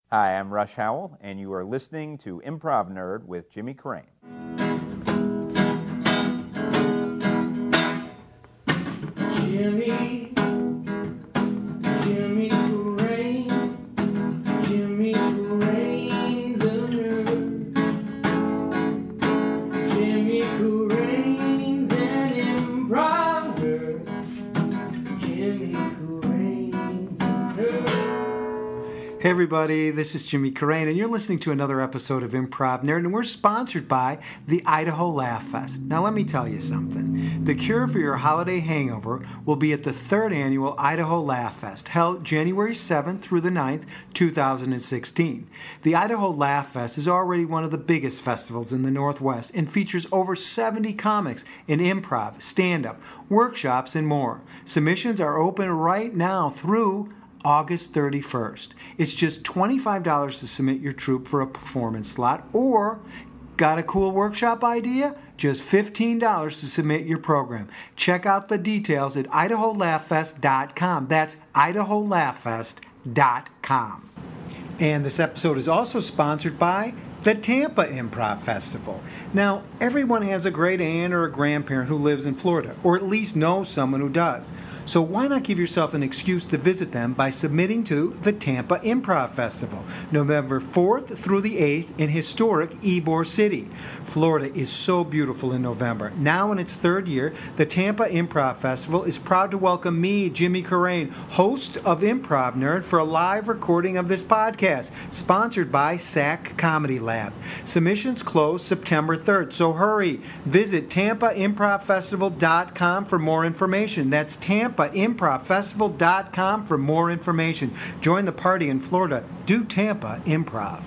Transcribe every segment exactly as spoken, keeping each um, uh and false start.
Hi, I'm Rush Howell, and you are listening to Improv Nerd with Jimmy Carrane. Jimmy, Jimmy Carrane, Jimmy Carrane's a nerd. Jimmy Carrane's an improv nerd. Jimmy Carrane's a nerd. Hey everybody, this is Jimmy Carrane, and you're listening to another episode of Improv Nerd, and we're sponsored by the Idaho Laugh Fest. Now let me tell you something. The cure for your holiday hangover will be at the third annual Idaho Laugh Fest, held January seventh through the ninth, two thousand sixteen. The Idaho Laugh Fest is already one of the biggest festivals in the Northwest and features over seventy comics in improv, stand-up, workshops, and more. Submissions are open right now through August thirty-first. It's just twenty-five dollars to submit your troupe for a performance slot, or got a cool workshop idea? Just fifteen dollars to submit your program. Check out the details at idaho laugh fest dot com. That's idaho laugh fest dot com. And this episode is also sponsored by the Tampa Improv Festival. Now, everyone has a great aunt or a grandparent who lives in Florida, or at least knows someone who does. So why not give yourself an excuse to visit them by submitting to the Tampa Improv Festival, November fourth through the eighth in historic Ybor City. Florida is so beautiful in November. Now in its third year, the Tampa Improv Festival is proud to welcome me, Jimmy Carrane, host of Improv Nerd, for a live recording of this podcast, sponsored by S A C Comedy Lab. Submissions close September third, so hurry. Visit tampa improv festival dot com for more information. That's tampa improv festival dot com for more information. Join the party in Florida. Do Tampa Improv.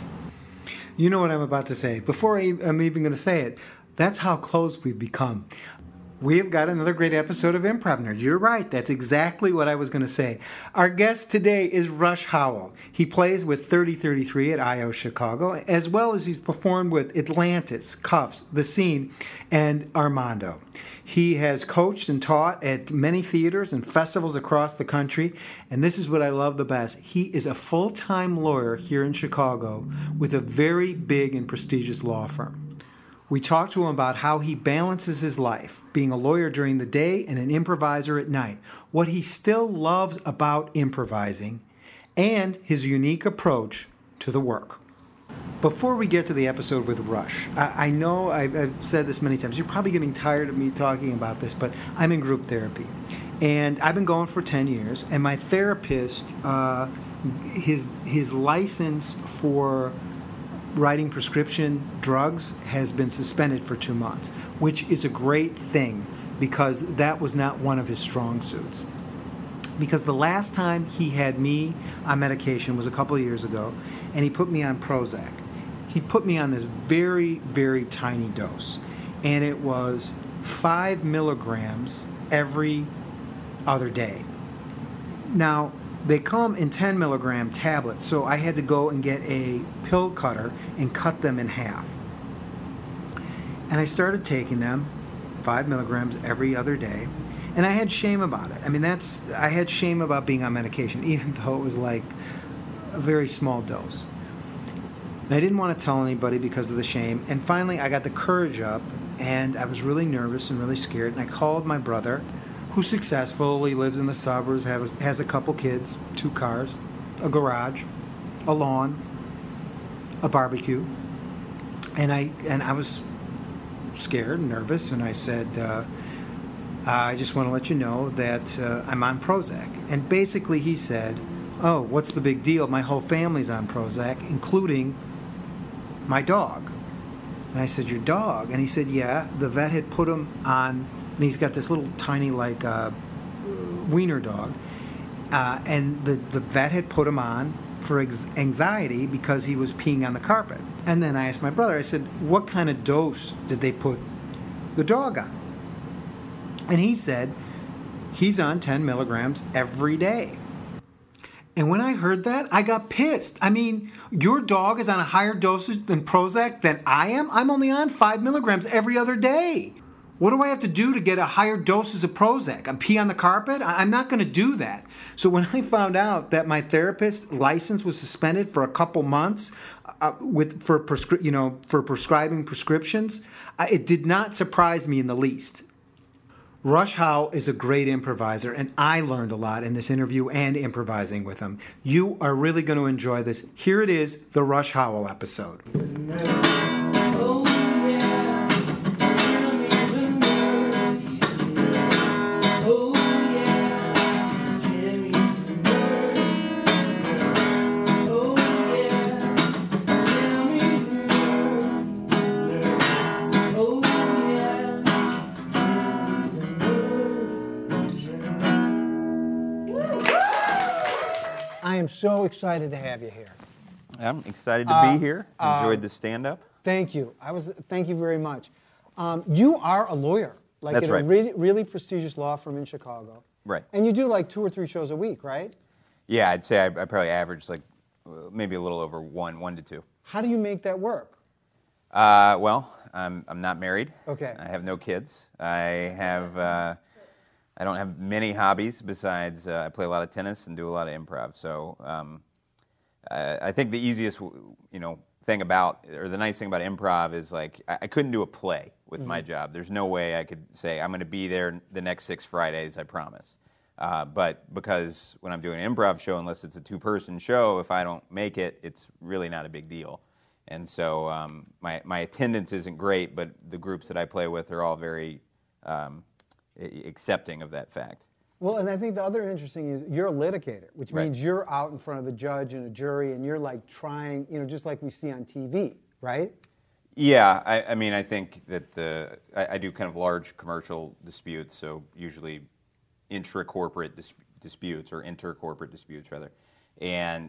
You know what I'm about to say. Before I, I'm even going to say it, that's how close we've become. We have got another great episode of Improv Nerd. You're right. That's exactly what I was going to say. Our guest today is Rush Howell. He plays with thirty thirty-three at I O Chicago, as well as he's performed with Atlantis, Cuffs, The Scene, and Armando. He has coached and taught at many theaters and festivals across the country, and this is what I love the best. He is a full-time lawyer here in Chicago with a very big and prestigious law firm. We talked to him about how he balances his life, being a lawyer during the day and an improviser at night, what he still loves about improvising, and his unique approach to the work. Before we get to the episode with Rush, I, I know I've, I've said this many times, you're probably getting tired of me talking about this, but I'm in group therapy. And I've been going for ten years, and my therapist, uh, his his license for writing prescription drugs has been suspended for two months, which is a great thing because that was not one of his strong suits. Because the last time he had me on medication was a couple of years ago, and he put me on Prozac. He put me on this very, very tiny dose, and it was five milligrams every other day. Now, they come in ten milligram tablets, so I had to go and get a pill cutter and cut them in half. And I started taking them, five milligrams every other day, and I had shame about it. I mean, that's I had shame about being on medication, even though it was like a very small dose. And I didn't want to tell anybody because of the shame. And finally, I got the courage up, and I was really nervous and really scared, and I called my brother, who's successful. He lives in the suburbs, has, has a couple kids, two cars, a garage, a lawn, a barbecue. And I and I was scared and nervous, and I said, uh, I just want to let you know that uh, I'm on Prozac. And basically he said, oh, what's the big deal? My whole family's on Prozac, including my dog. And I said, your dog? And he said, yeah, the vet had put him on. And he's got this little tiny, like, uh, wiener dog. Uh, and the, the vet had put him on for ex- anxiety because he was peeing on the carpet. And then I asked my brother, I said, what kind of dose did they put the dog on? And he said, he's on ten milligrams every day. And when I heard that, I got pissed. I mean, your dog is on a higher dosage than Prozac than I am? I'm only on five milligrams every other day. What do I have to do to get a higher doses of Prozac? I pee on the carpet? I- I'm not going to do that. So when I found out that my therapist license was suspended for a couple months uh, with for prescri- you know for prescribing prescriptions, uh, it did not surprise me in the least. Rush Howell is a great improviser, and I learned a lot in this interview and improvising with him. You are really going to enjoy this. Here it is, the Rush Howell episode. Oh yeah, Jimmy's a nerd. He's a nerd. Oh yeah, Jimmy's a nerd. Oh yeah, Jimmy's a nerd. Oh yeah, Jimmy's a nerd. I am so excited to have you here. I'm excited to Uh, be here. uh, Enjoyed the stand-up. Thank you. I was. Thank you very much. Um, you are a lawyer, like That's at right. a really, really prestigious law firm in Chicago. Right. And you do like two or three shows a week, right? Yeah, I'd say I, I probably averaged like uh, maybe a little over one, one to two. How do you make that work? Uh, well, I'm I'm not married. Okay. I have no kids. I have uh, I don't have many hobbies besides uh, I play a lot of tennis and do a lot of improv. So um, I, I think the easiest you know thing about or the nice thing about improv is like I, I couldn't do a play with Mm-hmm. my job. There's no way I could say I'm going to be there the next six Fridays. I promise. Uh, but because when I'm doing an improv show, unless it's a two-person show, if I don't make it, it's really not a big deal. And so um, my my attendance isn't great, but the groups that I play with are all very um, a- accepting of that fact. Well, and I think the other interesting is you're a litigator, which Right. means you're out in front of a judge and a jury, and you're like trying, you know, just like we see on T V, right? Yeah, I, I mean, I think that the I, I do kind of large commercial disputes, so usually intra-corporate dis- disputes or inter-corporate disputes rather, and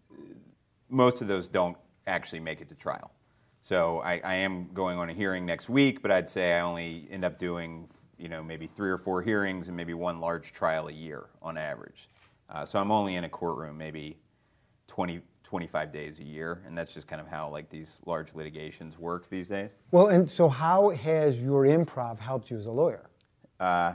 most of those don't actually make it to trial. So I, I am going on a hearing next week, but I'd say I only end up doing, you know, maybe three or four hearings and maybe one large trial a year on average. Uh, so I'm only in a courtroom maybe twenty, twenty-five days a year, and that's just kind of how like these large litigations work these days. Well, and so how has your improv helped you as a lawyer? Uh,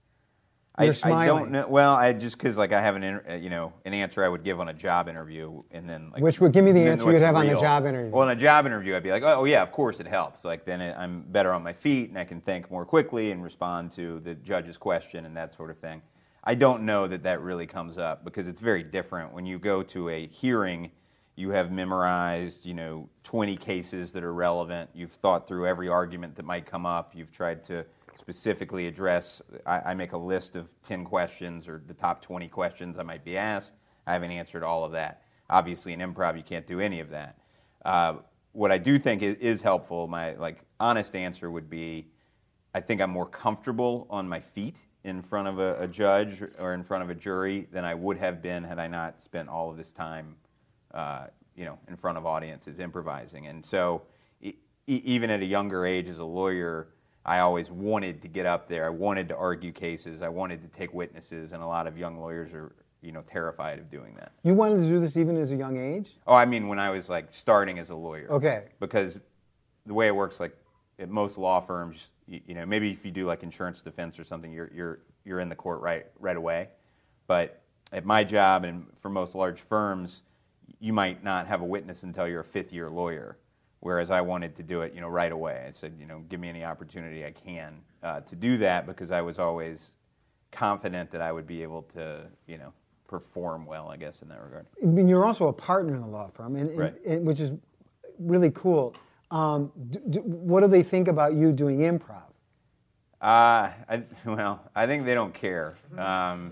You're I, I smiling. don't know. Well, I just because like I have an inter- uh, you know an answer I would give on a job interview, and then like Which would give me the then answer what's you'd have on the real. job interview. Well, in a job interview, I'd be like, oh, oh, yeah, of course it helps. Like then it, I'm better on my feet, and I can think more quickly and respond to the judge's question and that sort of thing. I don't know that that really comes up because it's very different when you go to a hearing. You have memorized, you know, twenty cases that are relevant. You've thought through every argument that might come up. You've tried to specifically address. I, I make a list of ten questions or the top twenty questions I might be asked. I haven't answered all of that. Obviously, in improv, you can't do any of that. Uh, what I do think is, is helpful, my like honest answer would be, I think I'm more comfortable on my feet in front of a, a judge or in front of a jury than I would have been had I not spent all of this time Uh, you know, in front of audiences improvising. And so e- e- even at a younger age as a lawyer, I always wanted to get up there. I wanted to argue cases. I wanted to take witnesses, and a lot of young lawyers are, you know, terrified of doing that. You wanted to do this even as a young age? Oh, I mean when I was like starting as a lawyer. Okay. Because the way it works, like at most law firms, you, you know, maybe if you do like insurance defense or something, you're you're you're in the court right right away. But at my job and for most large firms, you might not have a witness until you're a fifth-year lawyer, whereas I wanted to do it, you know, right away. I said, you know, give me any opportunity I can uh, to do that because I was always confident that I would be able to, you know, perform well, I guess, in that regard. I mean, you're also a partner in the law firm, and, and- Right. and- which is really cool. Um, do, do, what do they think about you doing improv? Uh, I, well, I think they don't care. Um,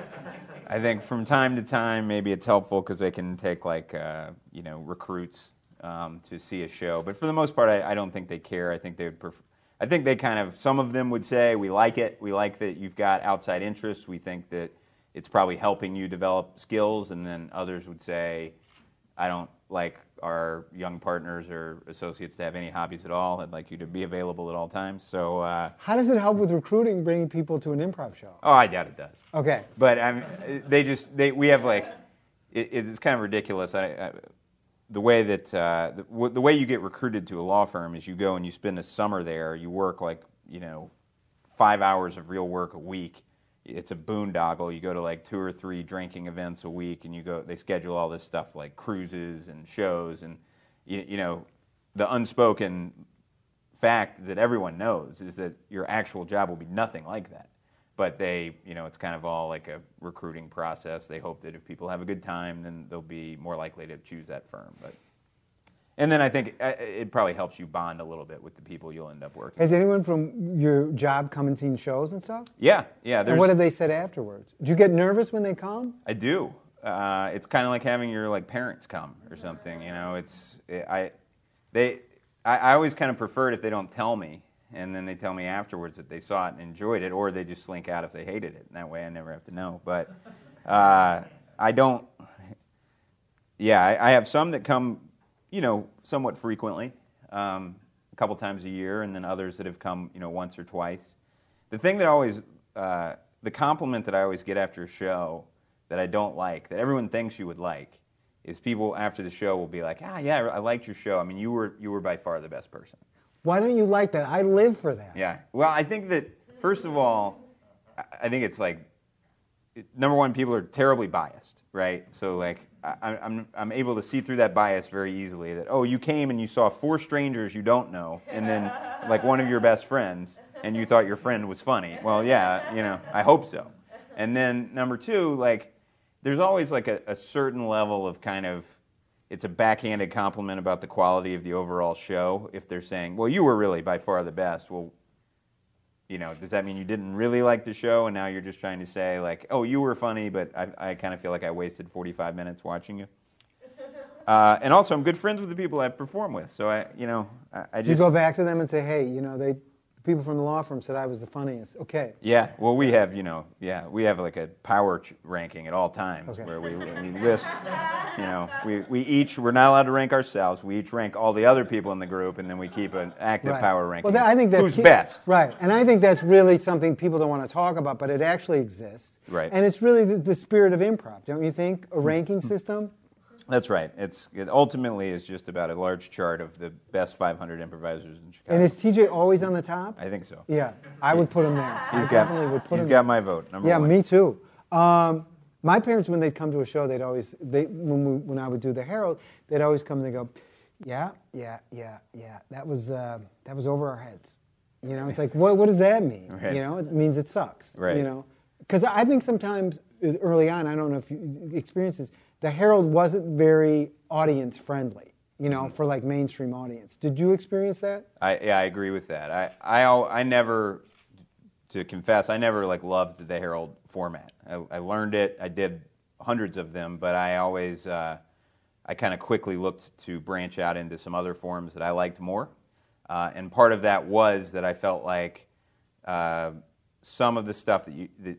I think from time to time, maybe it's helpful because they can take like, uh, you know, recruits um, to see a show. But for the most part, I, I don't think they care. I think they would pref- I think they kind of, some of them would say, we like it. We like that you've got outside interests. We think that it's probably helping you develop skills. And then others would say, I don't like our young partners or associates to have any hobbies at all. I'd like you to be available at all times. So, uh, How does it help with recruiting, bringing people to an improv show? oh, I doubt it does. Okay. But I mean, they just they we have like it, it's kind of ridiculous. I, I, the way that uh, the, w- the way you get recruited to a law firm is you go and you spend a summer there. You work like you know five hours of real work a week. It's a boondoggle. You go to like two or three drinking events a week, and you go. They schedule all this stuff like cruises and shows, and you, you know, the unspoken fact that everyone knows is that your actual job will be nothing like that. But they, you know, it's kind of all like a recruiting process. They hope that if people have a good time, then they'll be more likely to choose that firm. But and then I think it, it probably helps you bond a little bit with the people you'll end up working. Has anyone from your job come and seen shows and stuff? Yeah, yeah. And There's, what have they said afterwards? Do you get nervous when they come? I do. Uh, it's kind of like having your like parents come or something. You know, it's it, I they I, I always kind of prefer it if they don't tell me, and then they tell me afterwards that they saw it and enjoyed it, or they just slink out if they hated it. And that way, I never have to know. But uh, I don't. Yeah, I, I have some that come, you know, somewhat frequently, um, a couple times a year, and then others that have come, you know, once or twice. The thing that always, uh, the compliment that I always get after a show that I don't like, that everyone thinks you would like, is people after the show will be like, ah, yeah, I liked your show. I mean, you were you were by far the best person. Why don't you like that? I live for that. Yeah. Well, I think that, first of all, I- I think it's like, it- number one, people are terribly biased, right? So, like, I, I'm I'm able to see through that bias very easily. That, oh, you came and you saw four strangers you don't know, and then like one of your best friends, and you thought your friend was funny. Well, yeah, you know, I hope so. And then number two, like, there's always like a, a certain level of kind of, it's a backhanded compliment about the quality of the overall show. If they're saying, well, you were really by far the best. Well, you know, does that mean you didn't really like the show, and now you're just trying to say, like, oh, you were funny, but I, I kind of feel like I wasted forty-five minutes watching you? Uh, and also, I'm good friends with the people I perform with, so I, you know, I, I Do you just go back to them and say, hey, you know, they, the people from the law firm said I was the funniest. Okay. Yeah, well, we have, you know, yeah, we have like a power ch- ranking at all times Okay. where we, we list, you know, we, we each, we're not allowed to rank ourselves. We each rank all the other people in the group, and then we keep an active Right. power ranking. Well, that, I think that's Who's key- best? Right, and I think that's really something people don't want to talk about, but it actually exists. Right. And it's really the, the spirit of improv, don't you think? A ranking system. That's right. It's it ultimately is just about a large chart of the best five hundred improvisers in Chicago. And is T J always on the top? I think so. Yeah, I would put him there. He's I got, definitely would put he's him got there. my vote. Number Yeah, one. me too. Um, my parents, when they'd come to a show, they'd always, they, when, we, when I would do the Herald, they'd always come and they go, yeah, yeah, yeah, yeah. That was uh, that was over our heads. You know, it's like, what what does that mean? Right. You know, it means it sucks. Right. You know, because I think sometimes uh, early on, I don't know if you experience this, the Herald wasn't very audience friendly. You know, for like mainstream audience. Did you experience that? I, yeah, I agree with that. I, I, al- I never, to confess, I never like loved the Herald format. I, I learned it. I did hundreds of them, but I always, uh, I kind of quickly looked to branch out into some other forms that I liked more. Uh, and part of that was that I felt like uh, some of the stuff that you, that,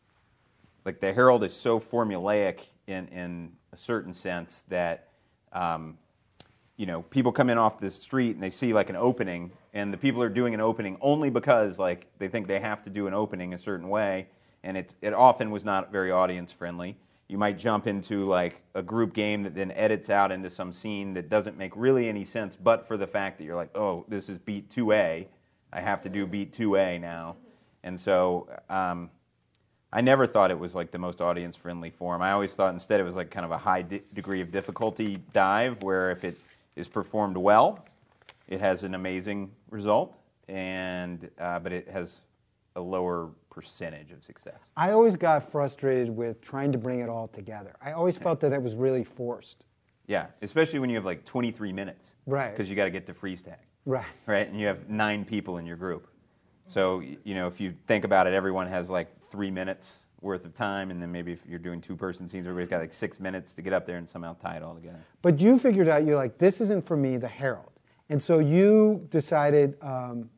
like the Herald is so formulaic in, in a certain sense that, um, you know, people come in off the street and they see like an opening, and the people are doing an opening only because like they think they have to do an opening a certain way, and it's it often was not very audience friendly. You might jump into like a group game that then edits out into some scene that doesn't make really any sense, but for the fact that you're like, oh, this is beat two A, I have to do beat two A now, and so um, I never thought it was like the most audience friendly form. I always thought instead it was like kind of a high di- degree of difficulty dive, where if it is performed well, it has an amazing result, and uh, but it has a lower percentage of success. I always got frustrated with trying to bring it all together. I always felt that it was really forced. Yeah, especially when you have like twenty-three minutes, Right. Because you got to get to freeze tag, Right. right? And you have nine people in your group, so y- you know if you think about it, everyone has like three minutes worth of time, and then maybe if you're doing two-person scenes, everybody's got like six minutes to get up there and somehow tie it all together. But you figured out, you're like, this isn't for me, the Herald. And so you decided um,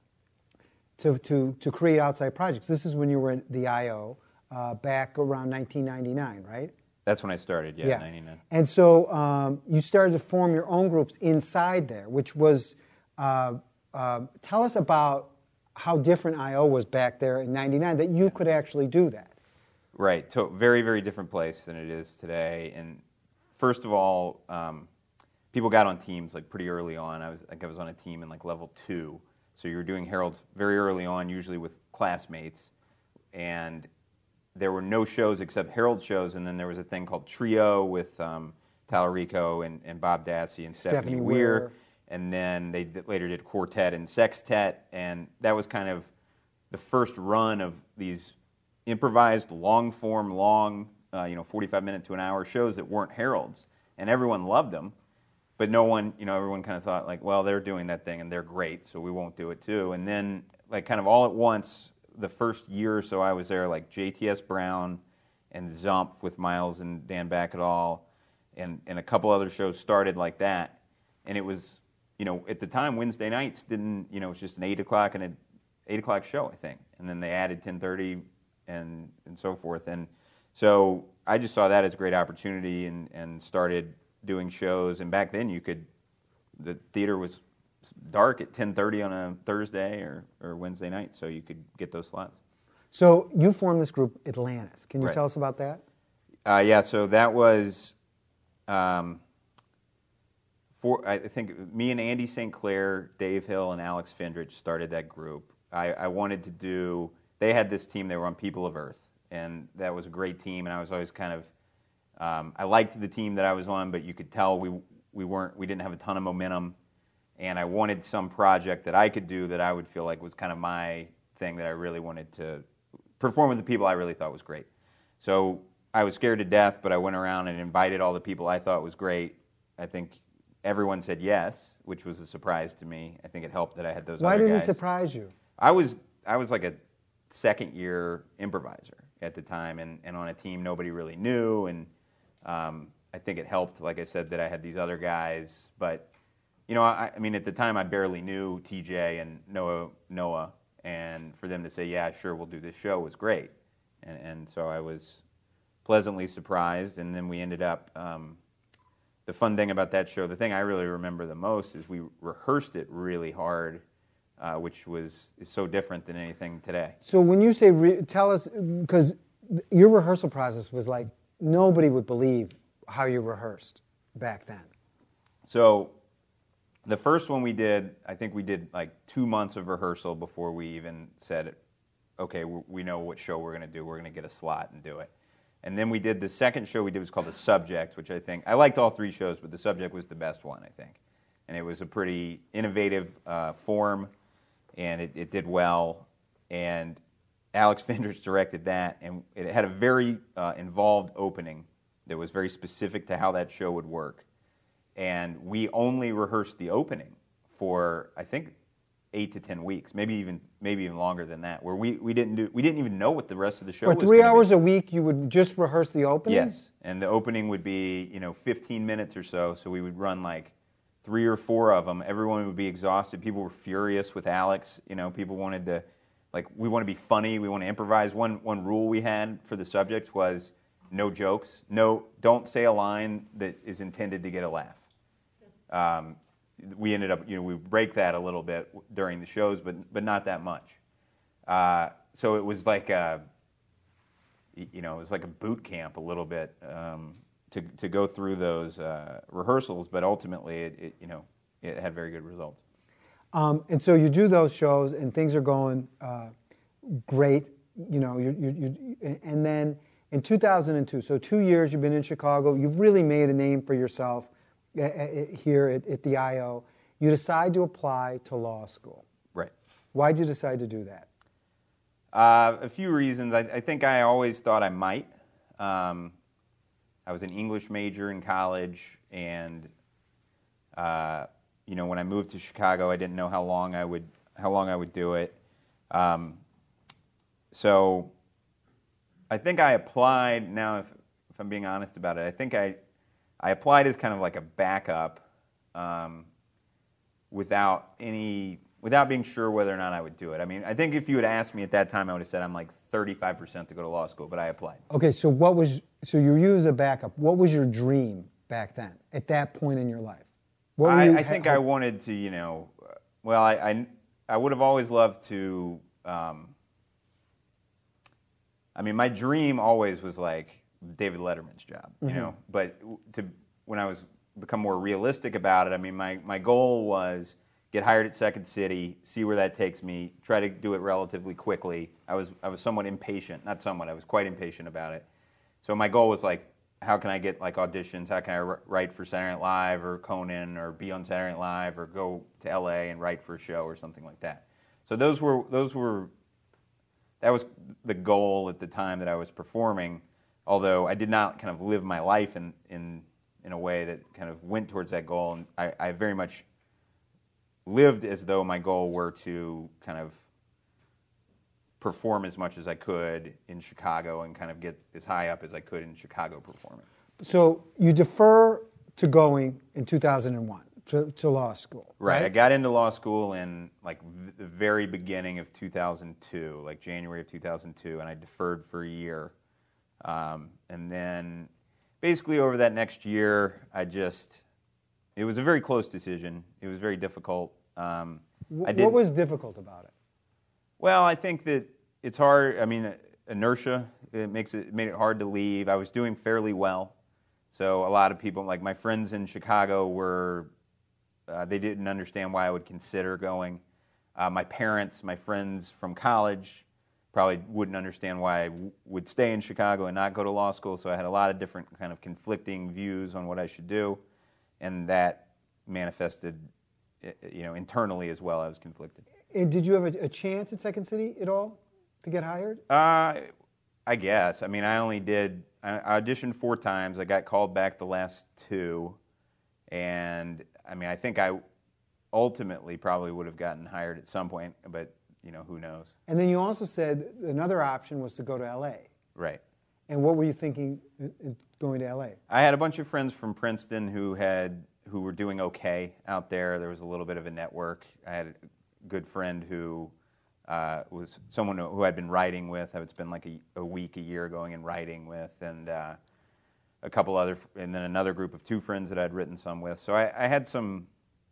to, to, to create outside projects. This is when you were at the I O uh, back around nineteen ninety-nine, right? That's when I started, yeah, ninety-nine. And so um, you started to form your own groups inside there, which was, uh, uh, tell us about how different I O was back there in ninety-nine, that you could actually do that. Right, to very, very different place than it is today. And first of all, um, people got on teams like pretty early on. I was, I think I was on a team in like level two, So you were doing Heralds very early on, usually with classmates, and there were no shows except Herald shows, and then there was a thing called Trio with um, Tallarico and, and Bob Dassey and Stephanie, Stephanie Weir, Weir. and then they d- later did Quartet and Sextet, and that was kind of the first run of these improvised, long-form, long, uh, you know, forty-five minute to an hour shows that weren't Heralds, and everyone loved them. But no one, you know, everyone kind of thought like, well, they're doing that thing and they're great, so we won't do it too. And then, like, kind of all at once, the first year or so I was there, like J T S Brown and Zump with Miles and Dan Backadall, and and a couple other shows started like that. And it was, you know, at the time Wednesday nights didn't, you know, it was just an eight o'clock and an eight o'clock show, I think. And then they added ten thirty and and so forth. And so I just saw that as a great opportunity and and started doing shows. And back then you could, the theater was dark at ten thirty on a Thursday or, or Wednesday night, so you could get those slots. So you formed this group, Atlantis. Can you Right. tell us about that? Uh, yeah, so that was, um, for I think me and Andy Saint Clair, Dave Hill, and Alex Fendrich started that group. I, I wanted to do, they had this team, they were on People of Earth, and that was a great team, and I was always kind of, um, I liked the team that I was on, but you could tell we we weren't, we didn't have a ton of momentum, and I wanted some project that I could do that I would feel like was kind of my thing that I really wanted to perform with the people I really thought was great. So I was scared to death, but I went around and invited all the people I thought was great. I think everyone said yes, which was a surprise to me. I think it helped that I had those Why other did guys. it surprise you? I was I was like a second year improviser at the time, and, and on a team nobody really knew, and um, I think it helped, like I said, that I had these other guys. But you know, I, I mean, at the time I barely knew T J and Noah Noah, and for them to say, yeah, sure, we'll do this show was great, and, and so I was pleasantly surprised. And then we ended up. Um, the fun thing about that show, the thing I really remember the most, is we rehearsed it really hard. Uh, which was is so different than anything today. So when you say, re- tell us, because your rehearsal process was like, nobody would believe how you rehearsed back then. So the first one we did, I think we did like two months of rehearsal before we even said, okay, we we know what show we're going to do. We're going to get a slot and do it. And then we did the second show we did was called The Subject, which I think, I liked all three shows, but The Subject was the best one, I think. And it was a pretty innovative uh, form. And it, it did well, and Alex Fendrich directed that, and it had a very uh, involved opening that was very specific to how that show would work. And we only rehearsed the opening for, I think, eight to ten weeks, maybe even maybe even longer than that, where we, we didn't do we didn't even know what the rest of the show For was. three gonna hours be. a week, you would just rehearse the opening? Yes, and the opening would be, you know, fifteen minutes or so, so we would run like three or four of them. Everyone would be exhausted. People were furious with Alex. You know, people wanted to, like, we want to be funny. We want to improvise. One one rule we had for The Subject was no jokes. No, don't say a line that is intended to get a laugh. Um, we ended up, you know, we break that a little bit during the shows, but but not that much. Uh, so it was like a, you know, it was like a boot camp a little bit. Um, to to go through those uh, rehearsals, but ultimately, it, it you know it had very good results. Um, and so you do those shows, and things are going uh, great. You know, you, you, you, and then in two thousand two, so two years you've been in Chicago. You've really made a name for yourself uh, uh, here at, at the I O. You decide to apply to law school. Right. Why did you decide to do that? Uh, a few reasons. I, I think I always thought I might. Um, I was an English major in college, and uh, you know, when I moved to Chicago, I didn't know how long I would how long I would do it. Um, so I think I applied. Now, if, if I'm being honest about it, I think I I applied as kind of like a backup, um, without any without being sure whether or not I would do it. I mean, I think if you had asked me at that time, I would have said I'm like thirty-five percent to go to law school, but I applied. Okay, so what was so you were used as a backup. What was your dream back then, at that point in your life? What were I, you, I think I wanted to, you know, uh, well, I, I, I would have always loved to, um, I mean, my dream always was like David Letterman's job, you Mm-hmm. know, but to when I was become more realistic about it, I mean, my, my goal was get hired at Second City, see where that takes me, try to do it relatively quickly. I was I was somewhat impatient, not somewhat, I was quite impatient about it. So my goal was like, how can I get like auditions? How can I write for Saturday Night Live or Conan or be on Saturday Night Live or go to L A and write for a show or something like that? So those were those were that was the goal at the time that I was performing. Although I did not kind of live my life in in in a way that kind of went towards that goal, and I, I very much lived as though my goal were to kind of perform as much as I could in Chicago and kind of get as high up as I could in Chicago performing. So you defer to going in two thousand one to, to law school, Right. right? I got into law school in like v- the very beginning of two thousand two, like January of two thousand two, and I deferred for a year. Um, and then basically over that next year, I just, it was a very close decision. It was very difficult. Um, Wh- I what didn't- was difficult about it? Well, I think that it's hard. I mean, inertia, it makes it, it made it hard to leave. I was doing fairly well. So a lot of people, like my friends in Chicago were, uh, they didn't understand why I would consider going. Uh, my parents, my friends from college probably wouldn't understand why I w- would stay in Chicago and not go to law school. So I had a lot of different kind of conflicting views on what I should do. And that manifested, i- you know, internally as well. I was conflicted. And did you have a, a chance at Second City at all to get hired? Uh, I guess. I mean, I only did, I auditioned four times. I got called back the last two. And, I mean, I think I ultimately probably would have gotten hired at some point, but, you know, who knows? And then you also said another option was to go to L A. Right. And what were you thinking in- in going to L A? I had a bunch of friends from Princeton who had, who were doing okay out there. There was a little bit of a network. I had a good friend who uh, was someone who I'd been writing with. I would spend like a, a week, a year going and writing with, and uh, a couple other, and then another group of two friends that I'd written some with. So I, I had some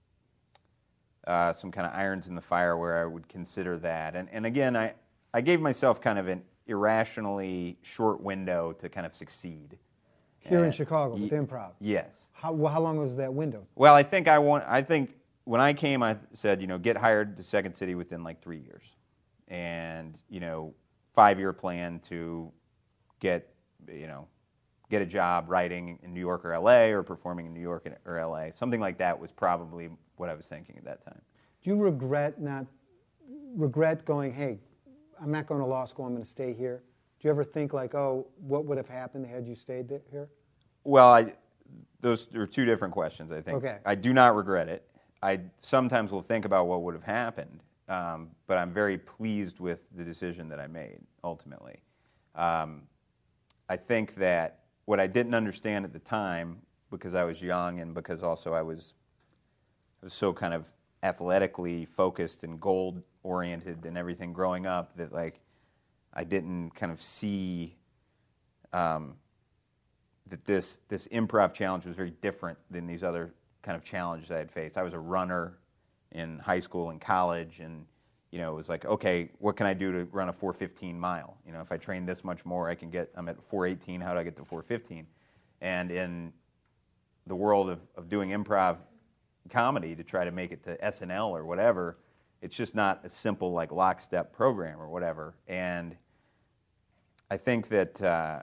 uh, some kind of irons in the fire where I would consider that. And and again, I, I gave myself kind of an irrationally short window to kind of succeed. Here in And- Chicago with Ye- improv. Yes. How, well, how long was that window? Well, I think I want. I think when I came, I said, you know, get hired to Second City within like three years, and you know, five-year plan to get, you know, get a job writing in New York or L A or performing in New York or L A. Something like that was probably what I was thinking at that time. Do you regret not regret going? Hey, I'm not going to law school. I'm going to stay here. Do you ever think like, oh, what would have happened had you stayed there, here? Well, I, those are two different questions, I think. Okay. I do not regret it. I sometimes will think about what would have happened, um, but I'm very pleased with the decision that I made, ultimately. Um, I think that what I didn't understand at the time, because I was young and because also I was, I was so kind of athletically focused and goal-oriented and everything growing up, that like I didn't kind of see um, that this this improv challenge was very different than these other kind of challenges I had faced. I was a runner in high school and college, and you know, it was like, okay, what can I do to run a four fifteen mile? You know, if I train this much more, I can get. I'm at four eighteen. How do I get to four fifteen? And in the world of, of doing improv comedy, to try to make it to S N L or whatever, it's just not a simple like lockstep program or whatever. And I think that uh,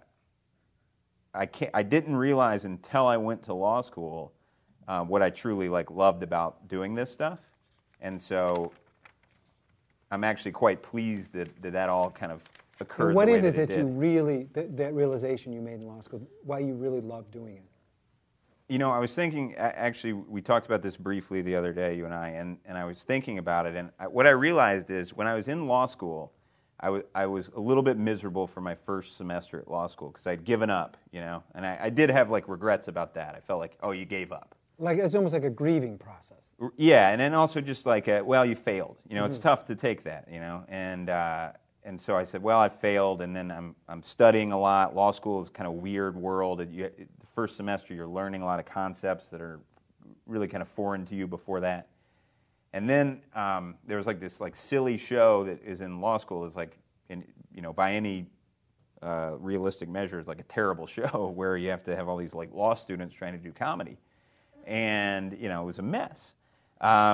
I can't, I didn't realize until I went to law school uh, what I truly like loved about doing this stuff, and so I'm actually quite pleased that that, that all kind of occurred. And what the way is it that, that it you did. really that, that realization you made in law school? Why you really love doing it? You know, I was thinking, a- actually, we talked about this briefly the other day, you and I, and, and I was thinking about it, and I, what I realized is when I was in law school, I was I was a little bit miserable for my first semester at law school because I'd given up, you know, and I, I did have like regrets about that. I felt like, oh, you gave up. Like it's almost like a grieving process. R- Yeah, and then also just like, a, well, you failed. You know, it's tough to take that, you know, and uh, and so I said, well, I failed, and then I'm I'm studying a lot. Law school is kind of weird world. And you, the first semester, you're learning a lot of concepts that are really kind of foreign to you before that. And then um, there was like this like silly show that is in law school. Is like, in, you know, by any uh, realistic measure, it's like a terrible show where you have to have all these like law students trying to do comedy, and you know, it was a mess. Um,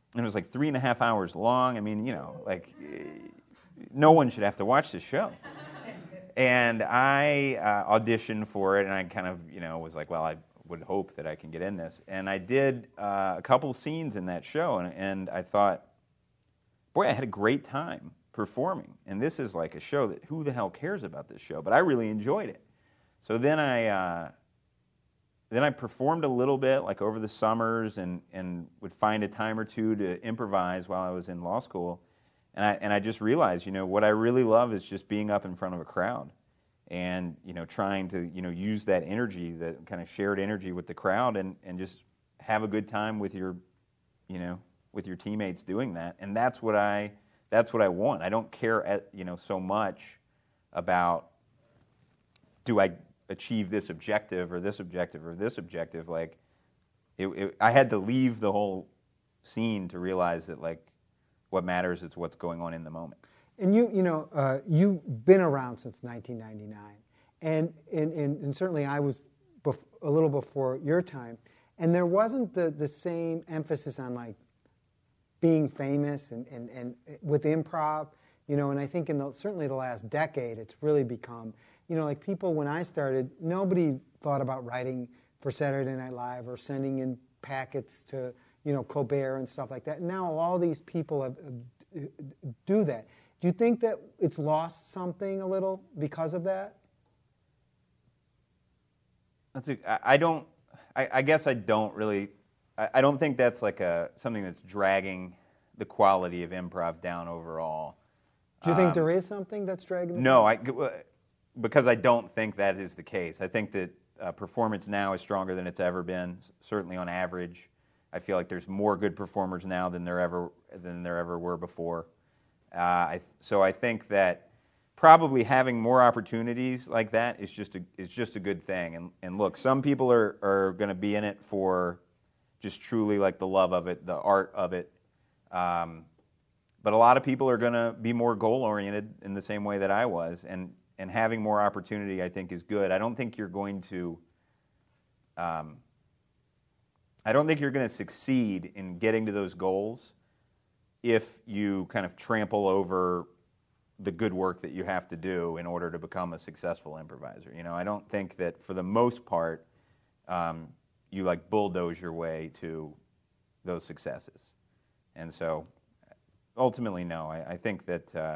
and it was like three and a half hours long. I mean, you know, like eh, no one should have to watch this show. And I uh, auditioned for it, and I kind of, you know, was like, well, I would hope that I can get in this. And I did uh, a couple scenes in that show, and, and I thought, boy, I had a great time performing. And this is like a show that, who the hell cares about this show? But I really enjoyed it. So then I, uh, then I performed a little bit, like over the summers, and, and would find a time or two to improvise while I was in law school. And I, and I just realized, you know, what I really love is just being up in front of a crowd and, you know, trying to, you know, use that energy, that kind of shared energy with the crowd, and, and just have a good time with your, you know, with your teammates doing that. And that's what I, that's what I want. I don't care, at, you know, so much about, do I achieve this objective or this objective or this objective. Like, it, it, I had to leave the whole scene to realize that, like, what matters is what's going on in the moment. And you, you know, uh, you've been around since nineteen ninety-nine, and and, and, and certainly I was bef- a little before your time, and there wasn't the, the same emphasis on like being famous and, and, and with improv, you know. And I think in the, certainly the last decade, it's really become, you know, like people when I started, nobody thought about writing for Saturday Night Live or sending in packets to, you know, Colbert and stuff like that. And now all these people have, uh, do that. Do you think that it's lost something a little because of that? That's a, I, I don't. I, I guess I don't really. I, I don't think that's like a something that's dragging the quality of improv down overall. Do you think Um, there is something that's dragging it No, down? I, because I don't think that is the case. I think that uh, performance now is stronger than it's ever been, certainly on average. I feel like there's more good performers now than there ever than there ever were before. Uh, I, so I think that probably having more opportunities like that is just a is just a good thing. And and look, some people are are going to be in it for just truly like the love of it, the art of it. Um, but a lot of people are going to be more goal oriented in the same way that I was, and and having more opportunity, I think, is good. I don't think you're going to. Um, I don't think you're going to succeed in getting to those goals if you kind of trample over the good work that you have to do in order to become a successful improviser. You know, I don't think that for the most part um, you like bulldoze your way to those successes. And so ultimately, no, I, I think that, uh,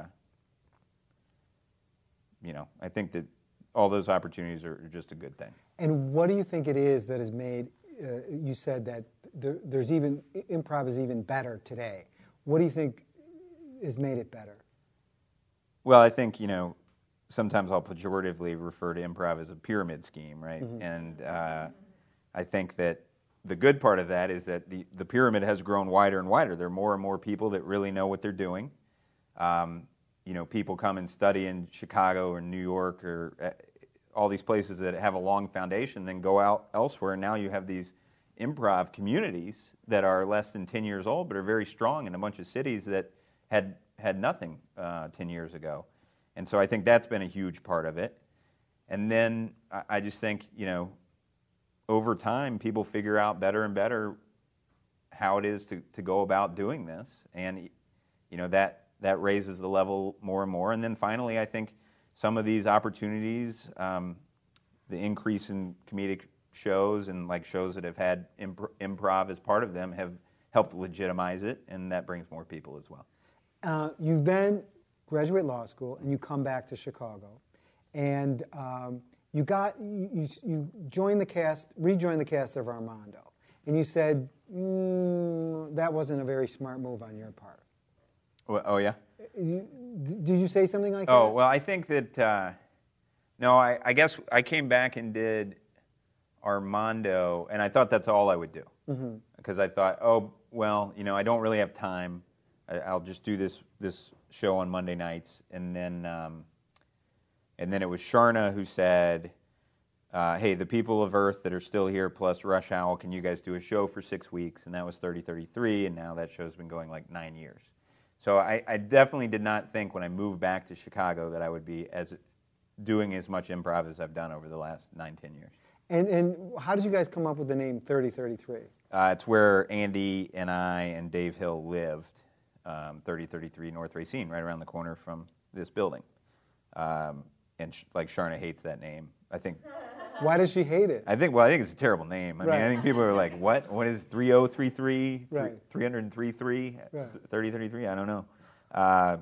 you know, I think that all those opportunities are just a good thing. And what do you think it is that has made, uh, you said that there, there's even, improv is even better today. What do you think has made it better? Well, I think, you know, sometimes I'll pejoratively refer to improv as a pyramid scheme, right? Mm-hmm. And uh, I think that the good part of that is that the, the pyramid has grown wider and wider. There are more and more people that really know what they're doing. Um, you know, people come and study in Chicago or New York or uh, all these places that have a long foundation, then go out elsewhere, and now you have these improv communities that are less than ten years old but are very strong in a bunch of cities that had had nothing uh, ten years ago. And so I think that's been a huge part of it. And then I, I just think, you know, over time people figure out better and better how it is to, to go about doing this. And, you know, that, that raises the level more and more. And then finally, I think some of these opportunities, um, the increase in comedic shows and like shows that have had imp- improv as part of them have helped legitimize it, and that brings more people as well. Uh, you then graduate law school and you come back to Chicago, and um, you got you, you, you joined the cast, rejoined the cast of Armando, and you said mm, that wasn't a very smart move on your part. Well, oh yeah. You, did you say something like oh, that? well, I think that uh, no, I, I guess I came back and did Armando, and I thought that's all I would do, Mm-hmm. because I thought, oh well, you know, I don't really have time. I, I'll just do this this show on Monday nights, and then um, and then it was Sharna who said, uh, "Hey, the people of Earth that are still here, plus Rush Owl, can you guys do a show for six weeks?" And that was thirty thirty-three, and now that show's been going like nine years. So I, I definitely did not think when I moved back to Chicago that I would be as doing as much improv as I've done over the last nine, ten years. And and how did you guys come up with the name thirty thirty-three? Uh, it's where Andy and I and Dave Hill lived, um, thirty thirty-three North Racine, right around the corner from this building. Um, and sh- like Sharna hates that name. I think. Why does she hate it? I think. Well, I think it's a terrible name. I Right. mean, I think people are like, "What? What is three oh three three? Right. three hundred three three? Right. thirty thirty-three? I don't know. Uh,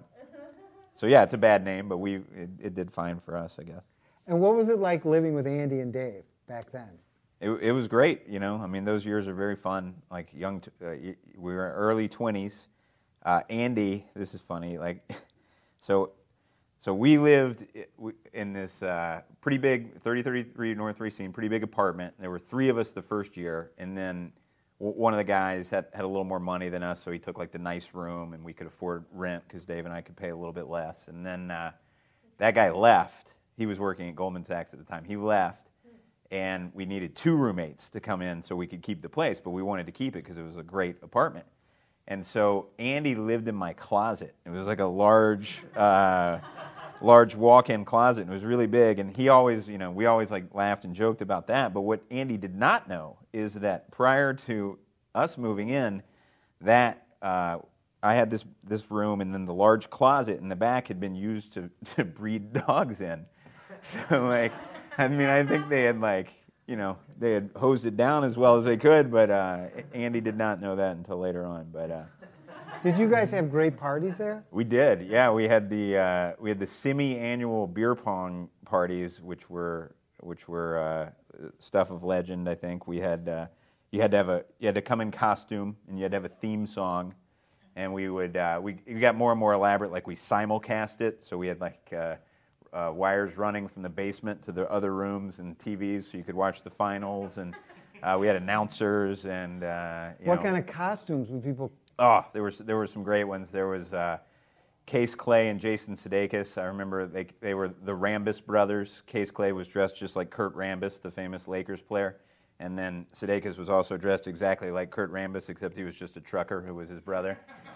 so yeah, it's a bad name, but we it, it did fine for us, I guess. And what was it like living with Andy and Dave back then? It, it was great, you know. I mean, those years are very fun. Like young, t- uh, y- we were early twenties. Uh, Andy, this is funny. Like, so, so we lived i- w- in this uh, pretty big thirty thirty-three North Racine, pretty big apartment. There were three of us the first year, and then w- one of the guys had, had a little more money than us, so he took like the nice room, and we could afford rent because Dave and I could pay a little bit less. And then uh, that guy left. He was working at Goldman Sachs at the time. He left. And we needed two roommates to come in so we could keep the place, but we wanted to keep it because it was a great apartment. And so Andy lived in my closet. It was like a large, uh, large walk-in closet, and it was really big. And he always, you know, we always like laughed and joked about that. But what Andy did not know is that prior to us moving in, that uh, I had this this room, and then the large closet in the back had been used to to breed dogs in. So like. I mean, I think they had like, you know, they had hosed it down as well as they could, but uh, Andy did not know that until later on. But uh, Did you guys have great parties there? we did, yeah. We had the uh, we had the semi-annual beer pong parties, which were which were uh, stuff of legend. I think we had uh, you had to have a you had to come in costume, and you had to have a theme song, and we would uh, we we got more and more elaborate. Like we simulcast it, so we had like. Uh, Uh, wires running from the basement to the other rooms and T Vs so you could watch the finals, and uh, we had announcers and uh, you What know, kind of costumes would people? oh there was there were some great ones. There was uh, Case Clay and Jason Sudeikis. I remember they they were the Rambis brothers. Case Clay was dressed just like Kurt Rambis, the famous Lakers player, and then Sudeikis was also dressed exactly like Kurt Rambis, except he was just a trucker who was his brother.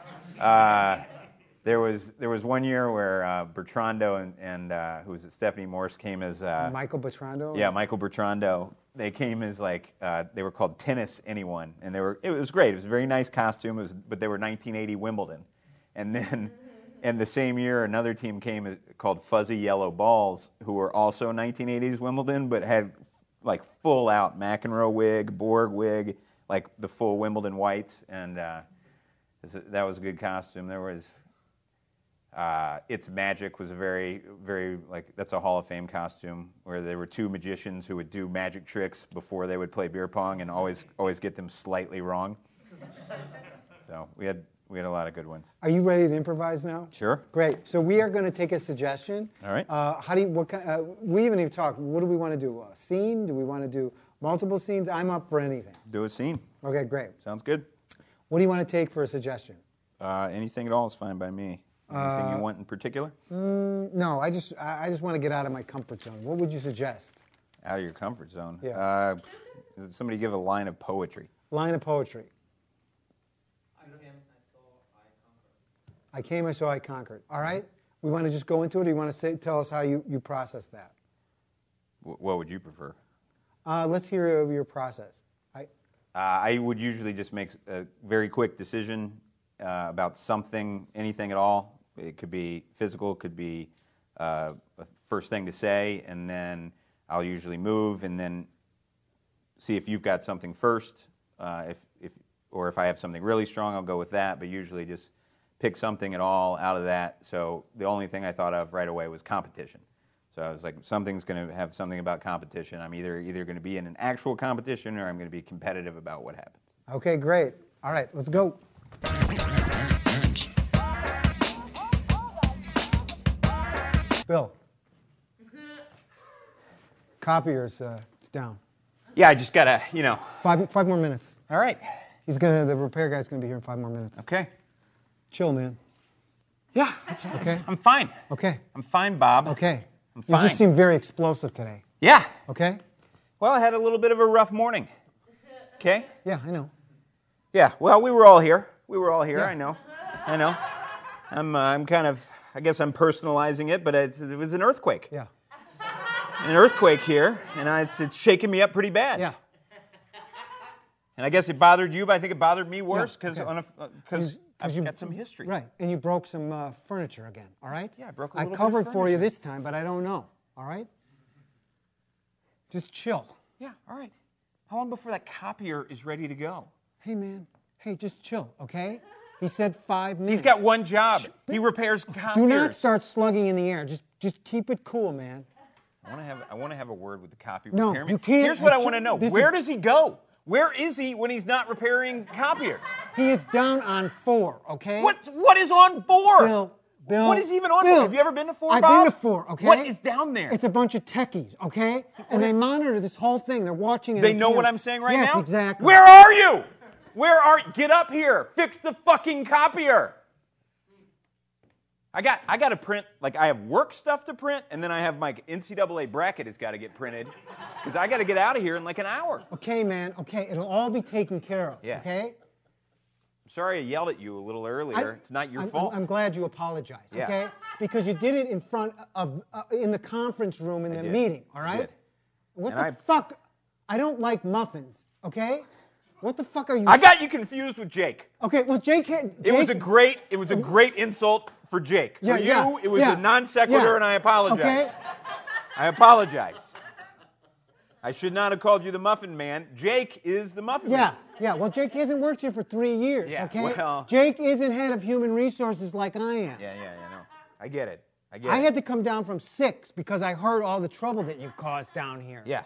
Uh, There was there was one year where uh, Bertrando and, and uh, who was it, Stephanie Morse came as uh, Michael Bertrando? yeah Michael Bertrando. They came as like uh, they were called Tennis Anyone, and they were it was great. It was a very nice costume. It was, but they were nineteen eighty Wimbledon, and then and the same year another team came as, called Fuzzy Yellow Balls, who were also nineteen eighties Wimbledon, but had like full out McEnroe wig, Borg wig, like the full Wimbledon whites, and uh, that was a good costume. There was. Uh, It's Magic was a very, very, like, that's a Hall of Fame costume where there were two magicians who would do magic tricks before they would play beer pong and always always get them slightly wrong. So we had we had a lot of good ones. Are you ready to improvise now? Sure. Great. So we are going to take a suggestion. All right. Uh, how do you, what kind, uh, we haven't even talked. What do we want to do? A scene? Do we want to do multiple scenes? I'm up for anything. Do a scene. Okay, great. Sounds good. What do you want to take for a suggestion? Uh, anything at all is fine by me. Anything you want in particular? Mm, no, I just I I just want to get out of my comfort zone. What would you suggest? Out of your comfort zone. Yeah. Uh, somebody give a line of poetry. Line of poetry. I came, I saw, I conquered. All right? We want to just go into it, or you want to say, tell us how you, you process that? W- what would you prefer? Uh, let's hear of your process. I, Uh, I would usually just make a very quick decision uh, about something, anything at all. It could be physical, it could be uh, a first thing to say, and then I'll usually move and then see if you've got something first. Uh, if, if, or if I have something really strong, I'll go with that, but usually just pick something at all out of that. So the only thing I thought of right away was competition. So I was like, something's going to have something about competition. I'm either either going to be in an actual competition or I'm going to be competitive about what happens. okay, great. All right, let's go. Bill. Copier's, uh, it's down. Yeah, I just got to, you know. Five, five more minutes. All right. He's gonna. The repair guy's gonna be here in five more minutes. Okay. Chill, man. Yeah, that's, that's, Okay. I'm fine. Okay. I'm fine, Bob. Okay. I'm You just fine. seem very explosive today. Yeah. Okay. Well, I had a little bit of a rough morning. Okay. Yeah, I know. Yeah. Well, we were all here. We were all here. Yeah. I know. I know. I'm. Uh, I'm kind of. I guess I'm personalizing it, but it's, it was an earthquake. Yeah. An earthquake here, and I, it's, it's shaking me up pretty bad. Yeah. And I guess it bothered you, but I think it bothered me worse because okay. because I've you- got some history. Right, and you broke some uh, furniture again, all right? Yeah, I broke a I little bit of covered for you furniture. this time, but I don't know, all right? Just chill. Yeah, all right. How long before that copier is ready to go? Hey, man, hey, just chill, okay? He said five minutes. He's got one job. He repairs copiers. Do not start slugging in the air. Just just keep it cool, man. I want to have I want to have a word with the copy No, repairman. you can't- Here's what I you want to know. this Where is- does he go? Where is he when he's not repairing copiers? He is down on four, okay? What what is on four? Bill, Bill. What is even on Bill, four? Have you ever been to four, I've Bob? been to four, okay? What is down there? It's a bunch of techies, okay? And they monitor this whole thing. They're watching it. They on know what camera. I'm saying right yes, now? Yes, exactly. Where are you? Where are get up here. Fix the fucking copier. I got I got to print, like I have work stuff to print, and then I have my N C double A bracket has got to get printed because I got to get out of here in like an hour. Okay, man. Okay, it'll all be taken care of. Yeah. Okay. I'm sorry I yelled at you a little earlier. I- it's not your I'm, fault. I'm, I'm glad you apologized. Yeah. Okay, because you did it in front of uh, in the conference room in the did. meeting. All I right. did. What And the I- fuck? I don't like muffins. Okay. What the fuck are you? I got you confused with Jake. Okay. Well, Jake had. It was a Jake- great it was a great insult for Jake. Yeah, for you, yeah, it was yeah, a non sequitur, yeah. and I apologize. Okay. I apologize. I should not have called you the Muffin Man. Jake is the Muffin Yeah, Man. yeah. Well, Jake hasn't worked here for three years, Yeah, okay? well- Jake isn't head of human resources like I am. Yeah, yeah, yeah, no. I get it. I get I it. had to come down from six because I heard all the trouble that you've caused down here. Yeah.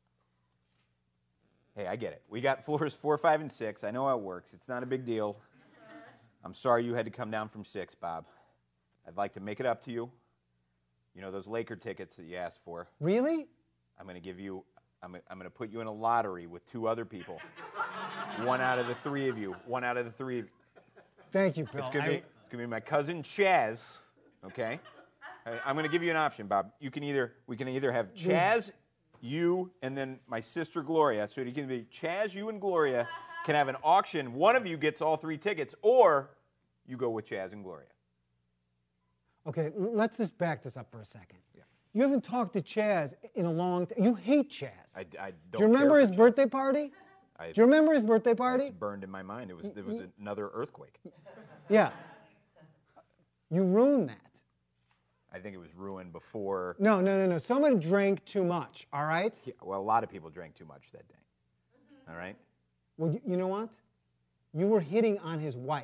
Hey, I get it. We got floors four, five, and six. I know how it works. It's not a big deal. I'm sorry you had to come down from six, Bob. I'd like to make it up to you. You know those Laker tickets that you asked for. Really? I'm going to give you. I'm, I'm going to put you in a lottery with two other people. One out of the three of you. One out of the three of you. Thank you, Bill. It's going to I- be. It's going to be my cousin Chaz. Okay. I- I'm going to give you an option, Bob. You can either. We can either have Chaz, you, and then my sister Gloria. So it can be Chaz, you, and Gloria can have an auction. One of you gets all three tickets, or you go with Chaz and Gloria. Okay, l- let's just back this up for a second. You haven't talked to Chaz in a long time. You hate Chaz. I, I don't Do you remember care his for Chaz. birthday party? I, Do you remember his birthday party? It's burned in my mind. It was there was another earthquake. Yeah. You ruined that. I think it was ruined before. No, no, no, no. Someone drank too much, all right? Yeah, well, a lot of people drank too much that day. All right. Well, you, you know what? You were hitting on his wife.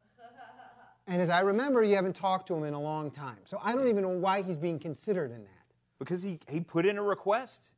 And as I remember, you haven't talked to him in a long time. So I don't even know why he's being considered in that. Because he, he put in a request.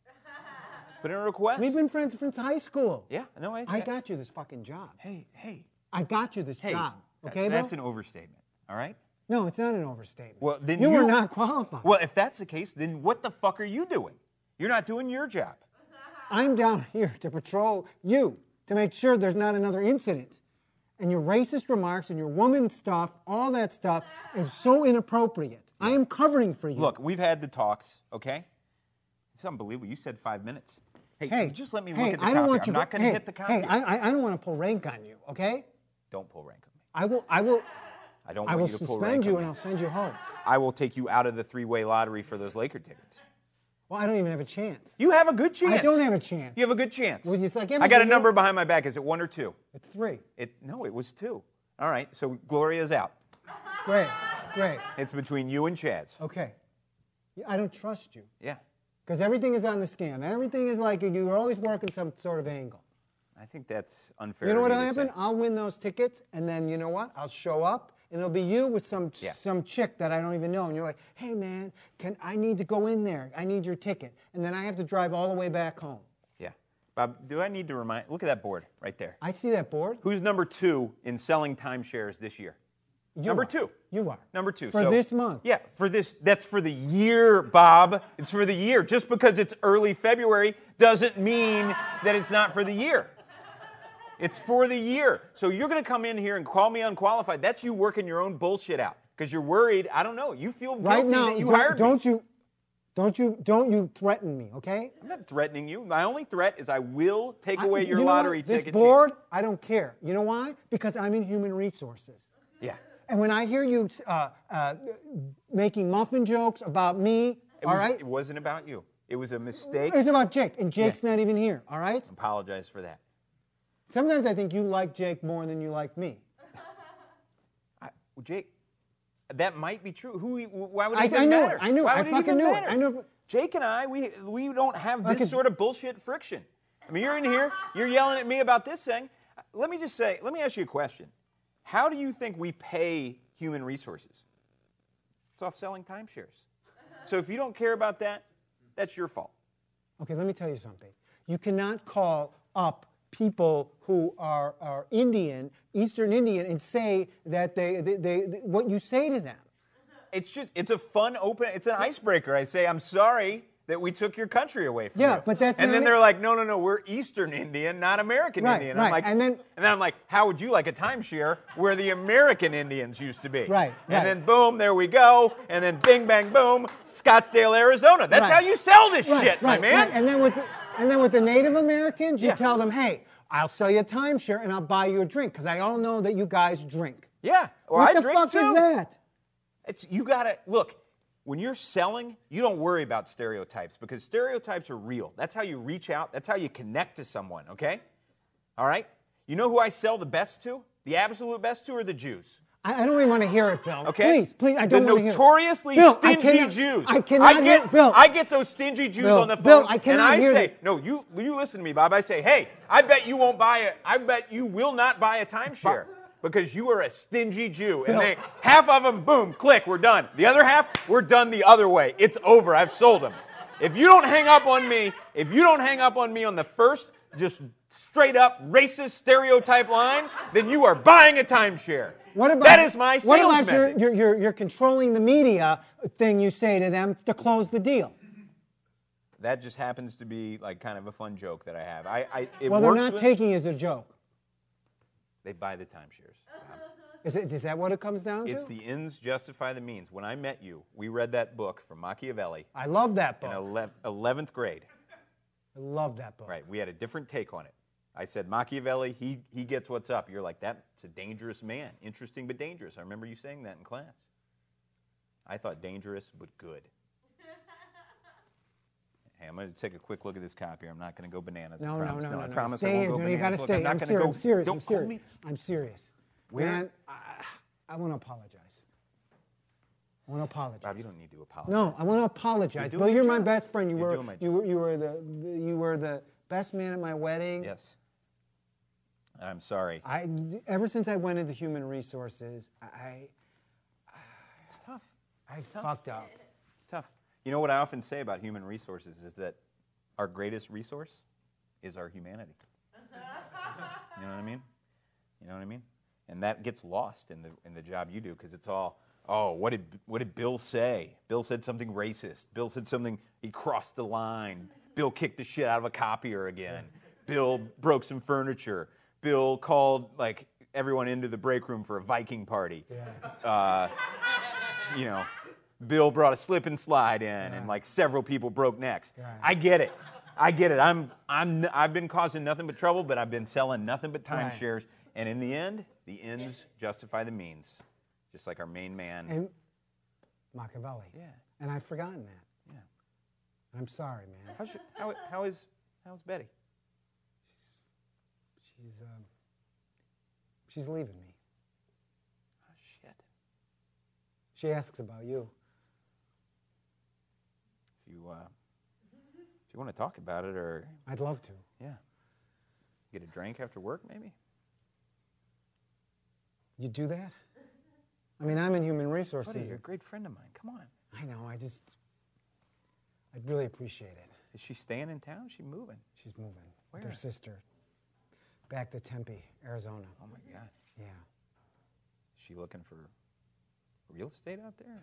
Put in a request. We've been friends since high school. Yeah, no, I. I got you this fucking job. Hey, hey, I got you this hey. job. that- Okay, That's Bill? an overstatement. All right. No, it's not an overstatement. Well, then you, were you- not qualified. Well, if that's the case, then what the fuck are you doing? You're not doing your job. I'm down here to patrol you, to make sure there's not another incident. And your racist remarks and your woman stuff, all that stuff, is so inappropriate. I am covering for you. Look, we've had the talks, okay? It's unbelievable. You said five minutes. Hey, hey, just let me hey, look at the I copy. don't want I'm you not going to hey, hit the copy. Hey, I, I, I don't want to pull rank on you, okay? Don't pull rank on me. I will, I will, I don't I want will you to pull suspend rank you on and me. I'll send you home. I will take you out of the three-way lottery for those Laker tickets. Well, I don't even have a chance. You have a good chance. I don't have a chance. You have a good chance. Well, it's like I got a everything number else- behind my back. Is it one or two? It's three. It no, it was two. All right, so Gloria's out. Great, great. It's between you and Chaz. Okay. Yeah, I don't trust you. Yeah, Because everything is on the scam. Everything is like you're always working some sort of angle. I think that's unfair. You know of what'll to happen? say. I'll win those tickets, and then you know what? I'll show up, and it'll be you with some Yeah. some chick that I don't even know, and you're like, "Hey, man, can I need to go in there? I need your ticket," and then I have to drive all the way back home. Yeah, Bob. Do I need to remind? Look at that board right there. I see that board. Who's number two in selling timeshares this year? You number are. two. You are. Number two. For So- this month. Yeah, for this. That's for the year, Bob. It's for the year. Just because it's early February doesn't mean that it's not for the year. It's for the year. So you're going to come in here and call me unqualified. That's you working your own bullshit out because you're worried. I don't know. You feel guilty Right now, that you don't, hired me. don't you, don't you, don't you threaten me, okay? I'm not threatening you. My only threat is I will take I- away your you know lottery what? This ticket. board, I don't care. You know why? Because I'm in human resources. Yeah. And when I hear you uh, uh, making muffin jokes about me, It, all was, right? it wasn't about you. It was a mistake. It's about Jake, and Jake's not even here, all right? Apologize for that. Sometimes I think you like Jake more than you like me. I, well, Jake, that might be true. Who? Why would it I- even I knew it. matter? I knew it. Why I would it fucking even knew it. matter? I knew it. Jake and I, we we don't have this Okay. sort of bullshit friction. I mean, you're in here, you're yelling at me about this thing. Let me just say, let me ask you a question. How do you think we pay human resources? It's off selling timeshares. So if you don't care about that, that's your fault. Okay, let me tell you something. You cannot call up people who are, are Indian, Eastern Indian, and say that they, they, they, they what you say to them. It's just, it's a fun, open, it's an icebreaker. I say, I'm sorry that we took your country away from you. Yeah, but that's And not then it. they're like, no, no, no, we're Eastern Indian, not American Right, Indian. right, I'm like, and then- and then I'm like, how would you like a timeshare where the American Indians used to be? Right, And right. then boom, there we go. And then bing, bang, boom, Scottsdale, Arizona. That's Right. how you sell this Right, shit, right, my man. right. And then with the, and then with the Native Americans, you Yeah. tell them, hey, I'll sell you a timeshare and I'll buy you a drink because I all know that you guys drink. Yeah. Well, what I the drink fuck too. is that? It's you gotta look. When you're selling, you don't worry about stereotypes because stereotypes are real. That's how you reach out. That's how you connect to someone. Okay, all right. You know who I sell the best to? The absolute best to are the Jews. I, I don't even want to hear it, Bill. Okay, Please, please, I don't the want to hear it. notoriously Bill, I stingy cannot- Jews. I cannot get, hear- Bill. I get those stingy Jews Bill, on the phone, Bill, I and cannot I hear say, the- no, you you listen to me, Bob. I say, hey, I bet you won't buy it. I bet you will not buy a timeshare. Because you are a stingy Jew. And Bill. they half of them, boom, click, we're done. The other half, we're done the other way. It's over. I've sold them. If you don't hang up on me, if you don't hang up on me on the first just straight up racist stereotype line, then you are buying a timeshare. What about, that is my sales What about your, method. your, your, your controlling the media thing you say to them to close the deal? That just happens to be like kind of a fun joke that I have. I, I it Well, they're works not with- taking it as a joke. They buy the timeshares. Bob. Is, it, is that what it comes down It's to? the ends justify the means. When I met you, we read that book from Machiavelli I love that book. in ele- eleventh grade. I love that book. Right, we had a different take on it. I said, Machiavelli, he, he gets what's up. You're like, that's a dangerous man. Interesting but dangerous. I remember you saying that in class. I thought dangerous but good. Hey, I'm going to take a quick look at this copy. I'm not going to go bananas. I No, no, promise. no, no, I no. promise I Stay won't here, go Tony. You bananas. gotta Look, stay. I'm not I'm gonna serious. go- I'm serious. Don't I'm call serious. me. I'm serious. Where- Man, I, I want to apologize. I want to apologize. Bob, you don't need to apologize. No, I want to apologize. You're doing Bill, your you're my job. best friend. You You're were doing my you were you were the you were the best man at my wedding. Yes. I'm sorry. I ever since I went into human resources, I It's tough. I It's tough. fucked up. It's tough. You know what I often say about human resources is that our greatest resource is our humanity. You know what I mean? You know what I mean? And that gets lost in the in the job you do because it's all, oh, what did what did Bill say? Bill said something racist. Bill said something, he crossed the line. Bill kicked the shit out of a copier again. Bill broke some furniture. Bill called like everyone into the break room for a Viking party. Yeah. Uh, you know, Bill brought a slip and slide in, and like several people broke necks. Right. I get it. I get it. I'm, I'm, I've been causing nothing but trouble, but I've been selling nothing but Right. timeshares. And in the end, the ends justify the means, just like our main man. And Machiavelli. Yeah. And I've forgotten that. Yeah. I'm sorry, man. How's your, how, how is how's Betty? She's um, she's leaving me. Oh, shit. She asks about you. If you uh, if you want to talk about it, or I'd love to. yeah, get a drink after work, maybe. You do that? I mean, I'm in human Buddy, resources. you're a great friend of mine. Come on. I know. I just, I'd really appreciate it. Is she staying in town? Is she moving? She's moving with her Where? sister back to Tempe, Arizona. Oh my God. Yeah. Is she looking for real estate out there?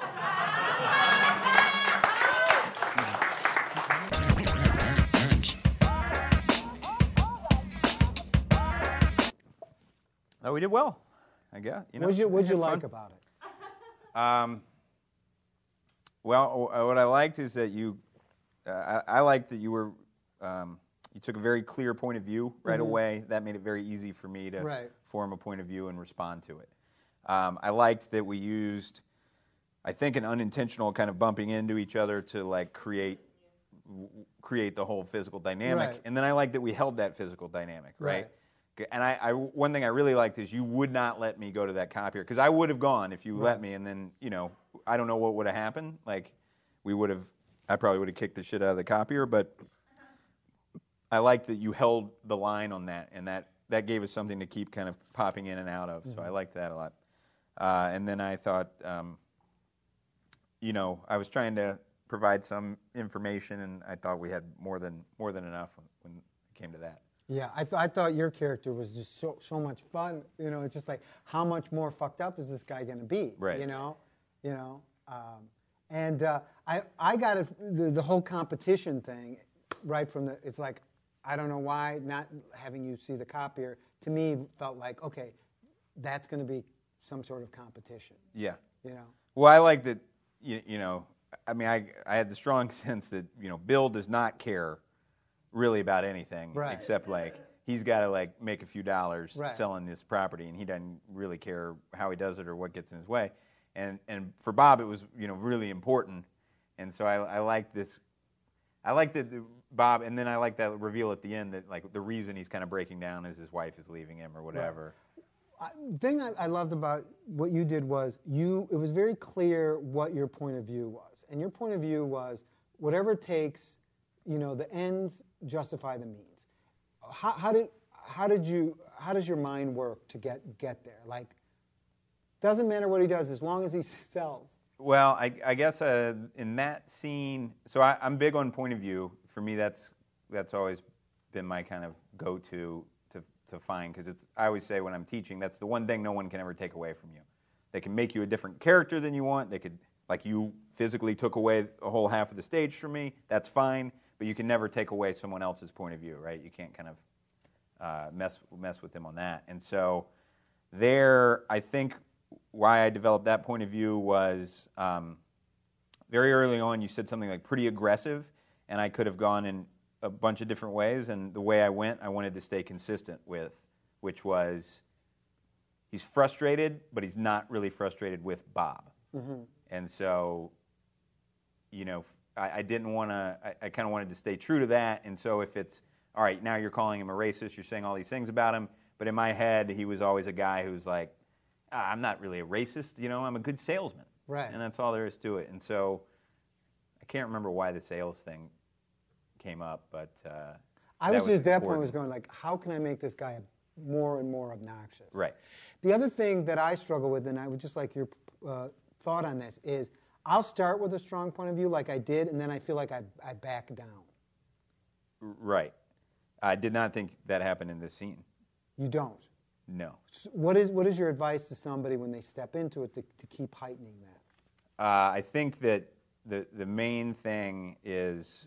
Oh, we did well. I guess. You know, what'd you, what'd you had like fun. about it? Um, well, uh, what I liked is that you, uh, I, I liked that you were, um, you took a very clear point of view right away. That made it very easy for me to Right. form a point of view and respond to it. Um, I liked that we used, I think, an unintentional kind of bumping into each other to like create, w- create the whole physical dynamic. Right. And then I liked that we held that physical dynamic, right? Right. And I, I, one thing I really liked is you would not let me go to that copier because I would have gone if you Right. let me, and then you know I don't know what would have happened. Like we would have, I probably would have kicked the shit out of the copier. But I liked that you held the line on that, and that that gave us something to keep kind of popping in and out of. Mm-hmm. So I liked that a lot. Uh, and then I thought, um, you know, I was trying to provide some information, and I thought we had more than more than enough when it came to that. Yeah, I, th- I thought your character was just so so much fun. You know, it's just like how much more fucked up is this guy going to be? Right. You know, you know. Um, and uh, I I got it, the the whole competition thing right from the. It's like I don't know why not having you see the copier to me felt like okay, that's going to be some sort of competition. Yeah. You know. Well, I like that. You, you know, I mean, I I had the strong sense that you know Bill does not care really about anything Right. except like he's got to like make a few dollars Right. selling this property, and he doesn't really care how he does it or what gets in his way. And and for Bob, it was you know really important, and so I I liked this. I liked that the- Bob, and then I like that reveal at the end that like the reason he's kind of breaking down is his wife is leaving him or whatever. I, the thing I, I loved about what you did was you. It was very clear what your point of view was, and your point of view was whatever it takes. You know, the ends justify the means. How, how did how did you how does your mind work to get get there? Like, doesn't matter what he does as long as he sells. Well, I, I guess uh, in that scene, so I, I'm big on point of view. For me, that's that's always been my kind of go-to to to find because it's. I always say when I'm teaching, that's the one thing no one can ever take away from you. They can make you a different character than you want. They could, like you physically took away a whole half of the stage from me. That's fine, but you can never take away someone else's point of view, right? You can't kind of uh, mess mess with them on that. And so there, I think why I developed that point of view was um, very early on. You said something like pretty aggressive, and I could have gone in a bunch of different ways. And the way I went, I wanted to stay consistent with, which was he's frustrated, but he's not really frustrated with Bob. Mm-hmm. And so, you know, I, I didn't want to, I, I kind of wanted to stay true to that. And so if it's, all right, now you're calling him a racist, you're saying all these things about him, but in my head, he was always a guy who's like, ah, I'm not really a racist, you know, I'm a good salesman. Right. And that's all there is to it. And so I can't remember why the sales thing came up, but uh, I that was just at that point important. was going like, how can I make this guy more and more obnoxious? Right. The other thing that I struggle with, and I would just like your uh, thought on this, is I'll start with a strong point of view like I did, and then I feel like I, I back down. Right. I did not think that happened in this scene. You don't. No. S- What is, what is your advice to somebody when they step into it to, to keep heightening that? Uh, I think that the the main thing is,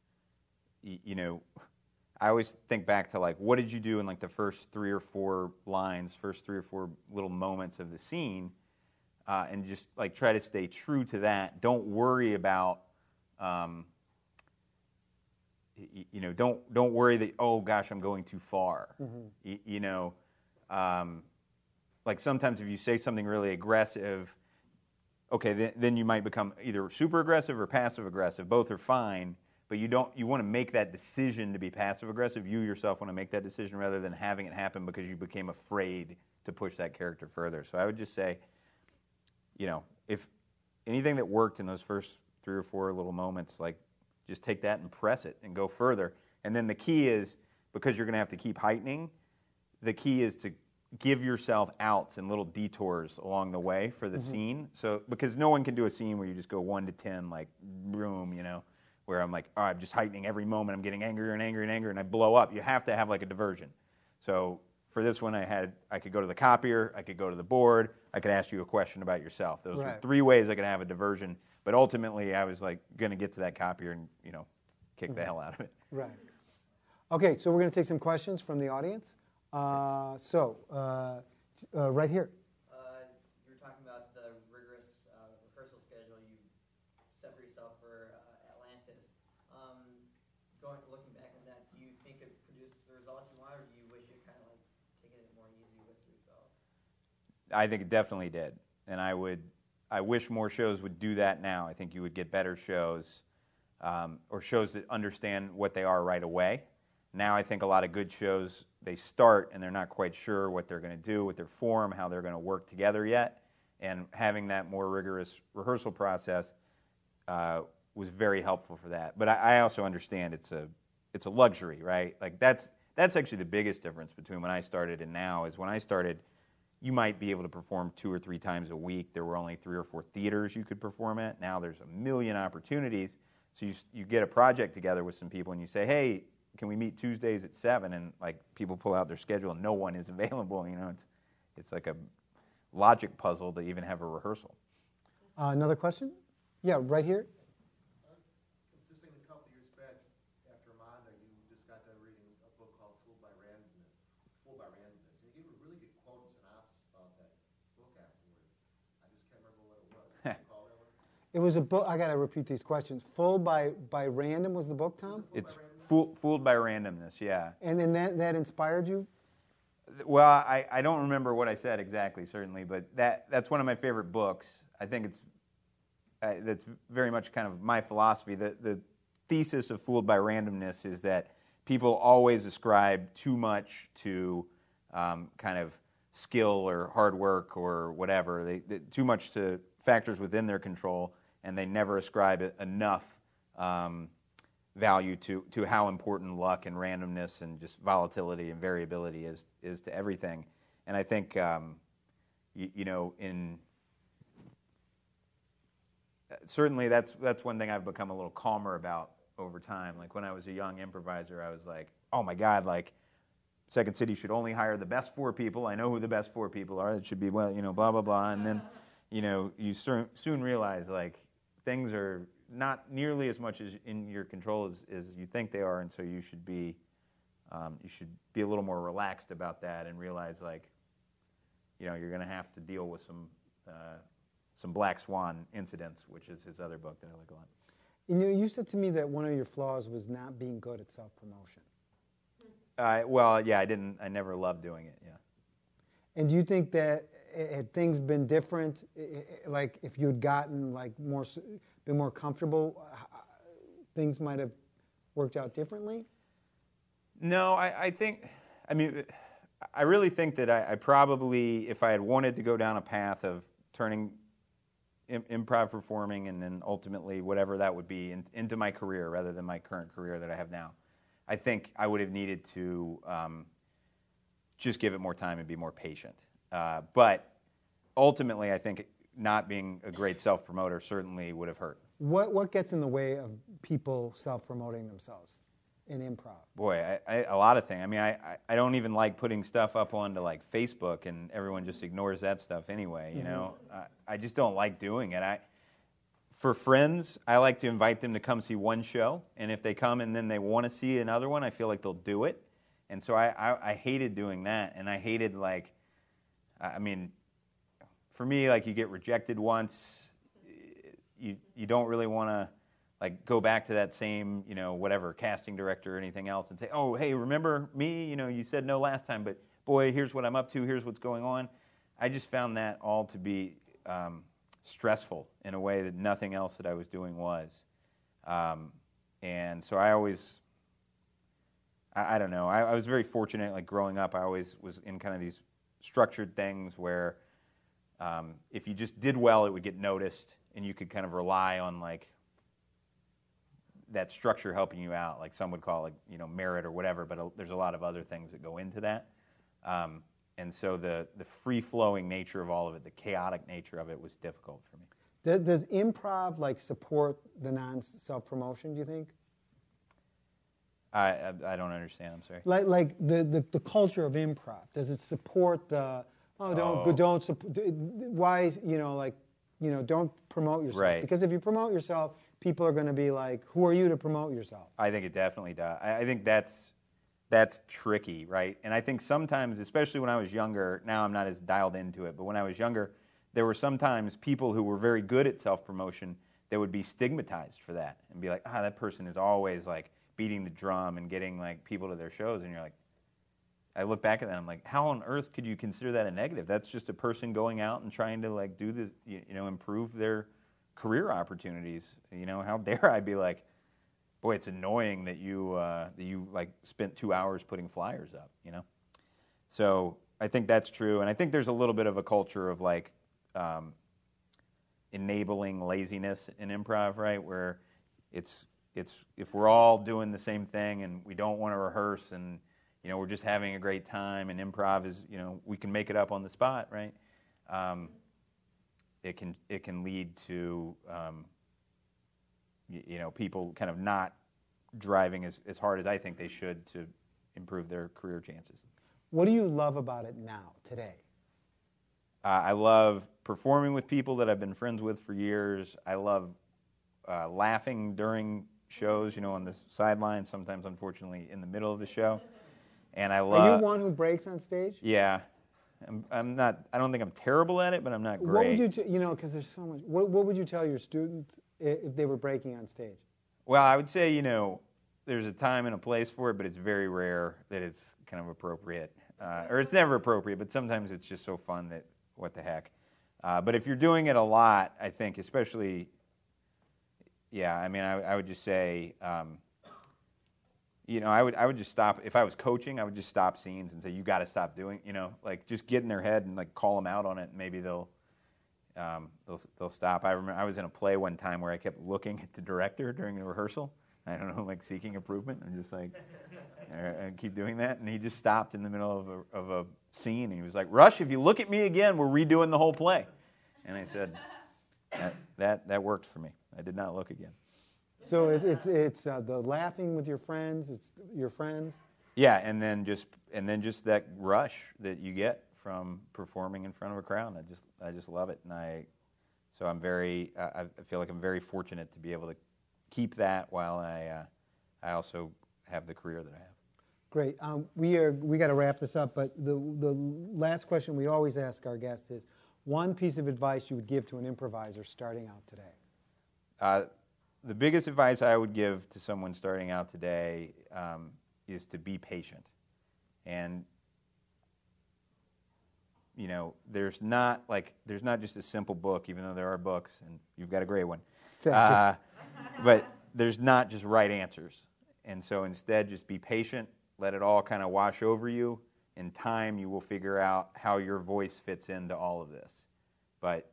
y- you know, I always think back to like, what did you do in like the first three or four lines, first three or four little moments of the scene, uh, and just like try to stay true to that. Don't worry about, um, y- you know, don't don't worry that oh gosh I'm going too far. Y- you know, um, like sometimes if you say something really aggressive. Okay, then, then you might become either super aggressive or passive aggressive. Both are fine, but you don't. You want to make that decision to be passive aggressive. You yourself want to make that decision rather than having it happen because you became afraid to push that character further. So I would just say, you know, if anything that worked in those first three or four little moments, like just take that and press it and go further. And then the key is because you're going to have to keep heightening. The key is to give yourself outs and little detours along the way for the scene. So because no one can do a scene where you just go one to ten like boom, you know, where I'm like, oh, I'm just heightening every moment. I'm getting angrier and angrier and angrier, and I blow up. You have to have like a diversion. So for this one, I had I could go to the copier, I could go to the board, I could ask you a question about yourself. Those Right. were three ways I could have a diversion. But ultimately, I was like going to get to that copier and you know, kick the hell out of it. Right. Okay, so we're going to take some questions from the audience. Uh, so, uh, uh, right here. Uh, you were talking about the rigorous uh, rehearsal schedule you set for yourself for uh, Atlantis. Um, going, looking back on that, do you think it produced the results you wanted, or do you wish it kind of like taken it more easy with the results? I think it definitely did, and I would. I wish more shows would do that now. I think you would get better shows, um, or shows that understand what they are right away. Now I think a lot of good shows they start and they're not quite sure what they're going to do with their form, how they're going to work together yet, and having that more rigorous rehearsal process uh, was very helpful for that. But I, I also understand it's a it's a luxury, right? Like that's that's actually the biggest difference between when I started and now. Is when I started, you might be able to perform two or three times a week. There were only three or four theaters you could perform at. Now there's a million opportunities. So you you get a project together with some people and you say, hey, can we meet Tuesdays at seven? And like people pull out their schedule and no one is available. You know, it's it's like a logic puzzle to even have a rehearsal. Uh, another question? Yeah, right here. Just thinking a couple years back after Amanda, you just got done reading a book called Fooled by Randomness. Fooled by Randomness. And you gave a really good quote and synopsis about that book afterwards. I just can't remember what it was. Can you recall that one? It was a book. I got to repeat these questions. Full by by random was the book, Tom? It's fool, fooled by randomness, yeah. And then that that inspired you? Well, I, I don't remember what I said exactly, certainly, but that that's one of my favorite books. I think it's uh, that's very much kind of my philosophy. The the thesis of Fooled by Randomness is that people always ascribe too much to um, kind of skill or hard work or whatever. They, they too much to factors within their control, and they never ascribe enough um, value to, to how important luck and randomness and just volatility and variability is is to everything. And I think um, you, you know in certainly that's that's one thing I've become a little calmer about over time. Like when I was a young improviser, I was like, oh my God, like Second City should only hire the best four people. I know who the best four people are. It should be, well, you know, blah blah blah. And then you know you soon soon realize like things are not nearly as much as in your control as, as you think they are, and so you should be um, you should be a little more relaxed about that and realize like you know you're going to have to deal with some uh, some black swan incidents, which is his other book that I like a lot. You know, you said to me that one of your flaws was not being good at self-promotion. Uh, well, yeah, I didn't. I never loved doing it. Yeah. And do you think that eh, had things been different, eh, eh, like if you had gotten like more, s- been more comfortable, uh, things might have worked out differently? No, I, I think, I mean, I really think that I, I probably, if I had wanted to go down a path of turning im- improv performing and then ultimately whatever that would be in, into my career rather than my current career that I have now, I think I would have needed to um, just give it more time and be more patient. Uh, but ultimately, I think not being a great self-promoter certainly would have hurt. What what gets in the way of people self-promoting themselves in improv? Boy, I, I, a lot of things. I mean, I, I, I don't even like putting stuff up onto like Facebook, and everyone just ignores that stuff anyway. You know, I, I just don't like doing it. I, for friends, I like to invite them to come see one show, and if they come and then they want to see another one, I feel like they'll do it. And so I, I, I hated doing that, and I hated like, I mean, for me, like you get rejected once, you you don't really want to like go back to that same, you know, whatever, casting director or anything else and say, oh, hey, remember me? You know, you said no last time, but boy, here's what I'm up to. Here's what's going on. I just found that all to be um, stressful in a way that nothing else that I was doing was. Um, and so I always, I, I don't know, I, I was very fortunate, like growing up, I always was in kind of these structured things where um, if you just did well, it would get noticed, and you could kind of rely on like that structure helping you out. Like some would call it, you know, merit or whatever, but a, there's a lot of other things that go into that. Um, and so the, the free-flowing nature of all of it, the chaotic nature of it was difficult for me. Does, does improv like support the non-self-promotion, do you think? I, I, I don't understand, I'm sorry. Like like the, the, the culture of improv, does it support the, oh, don't, Oh. don't, supp- d- why, you know, like, you know, don't promote yourself. Right. Because if you promote yourself, people are going to be like, who are you to promote yourself? I think it definitely does. I, I think that's that's tricky, right? And I think sometimes, especially when I was younger, now I'm not as dialed into it, but when I was younger, there were sometimes people who were very good at self-promotion that would be stigmatized for that and be like, ah, that person is always like beating the drum and getting like people to their shows, and you're like, I look back at that, I'm like, how on earth could you consider that a negative? That's just a person going out and trying to like do this, you you know, improve their career opportunities. You know, how dare I be like, boy, it's annoying that you uh, that you like spent two hours putting flyers up. You know. So I think that's true, and I think there's a little bit of a culture of like um, enabling laziness in improv, right? Where it's it's if we're all doing the same thing and we don't want to rehearse and you know we're just having a great time and improv is you know we can make it up on the spot, right? Um, it can it can lead to um, you, you know people kind of not driving as, as hard as I think they should to improve their career chances. What do you love about it now, today? Uh, I love performing with people that I've been friends with for years. I love uh, laughing during shows, you know, on the sideline, sometimes, unfortunately, in the middle of the show. And I love... Are you one who breaks on stage? Yeah. I'm, I'm not... I don't think I'm terrible at it, but I'm not great. What would you... T- you know, because there's so much... What, what would you tell your students i- if they were breaking on stage? Well, I would say, you know, there's a time and a place for it, but it's very rare that it's kind of appropriate. Uh, or it's never appropriate, but sometimes it's just so fun that what the heck. Uh, but if you're doing it a lot, I think, especially, yeah, I mean, I, I would just say, um, you know, I would I would just stop. If I was coaching, I would just stop scenes and say, you got to stop doing, you know, like just get in their head and like call them out on it, and maybe they'll um, they'll they'll stop. I remember I was in a play one time where I kept looking at the director during the rehearsal. I don't know, like seeking improvement. I'm just like, I keep doing that. And he just stopped in the middle of a, of a scene. And he was like, Rush, if you look at me again, we're redoing the whole play. And I said, that that, that worked for me. I did not look again. So it, it's it's uh, the laughing with your friends. It's your friends. Yeah, and then just and then just that rush that you get from performing in front of a crowd. I just I just love it, and I so I'm very I, I feel like I'm very fortunate to be able to keep that while I uh, I also have the career that I have. Great. Um, we are we got to wrap this up, but the the last question we always ask our guests is one piece of advice you would give to an improviser starting out today. Uh, the biggest advice I would give to someone starting out today um, is to be patient, and you know, there's not like there's not just a simple book, even though there are books, and you've got a great one. Thank Uh, but there's not just right answers. And so instead, just be patient, let it all kind of wash over you. In time, you will figure out how your voice fits into all of this. But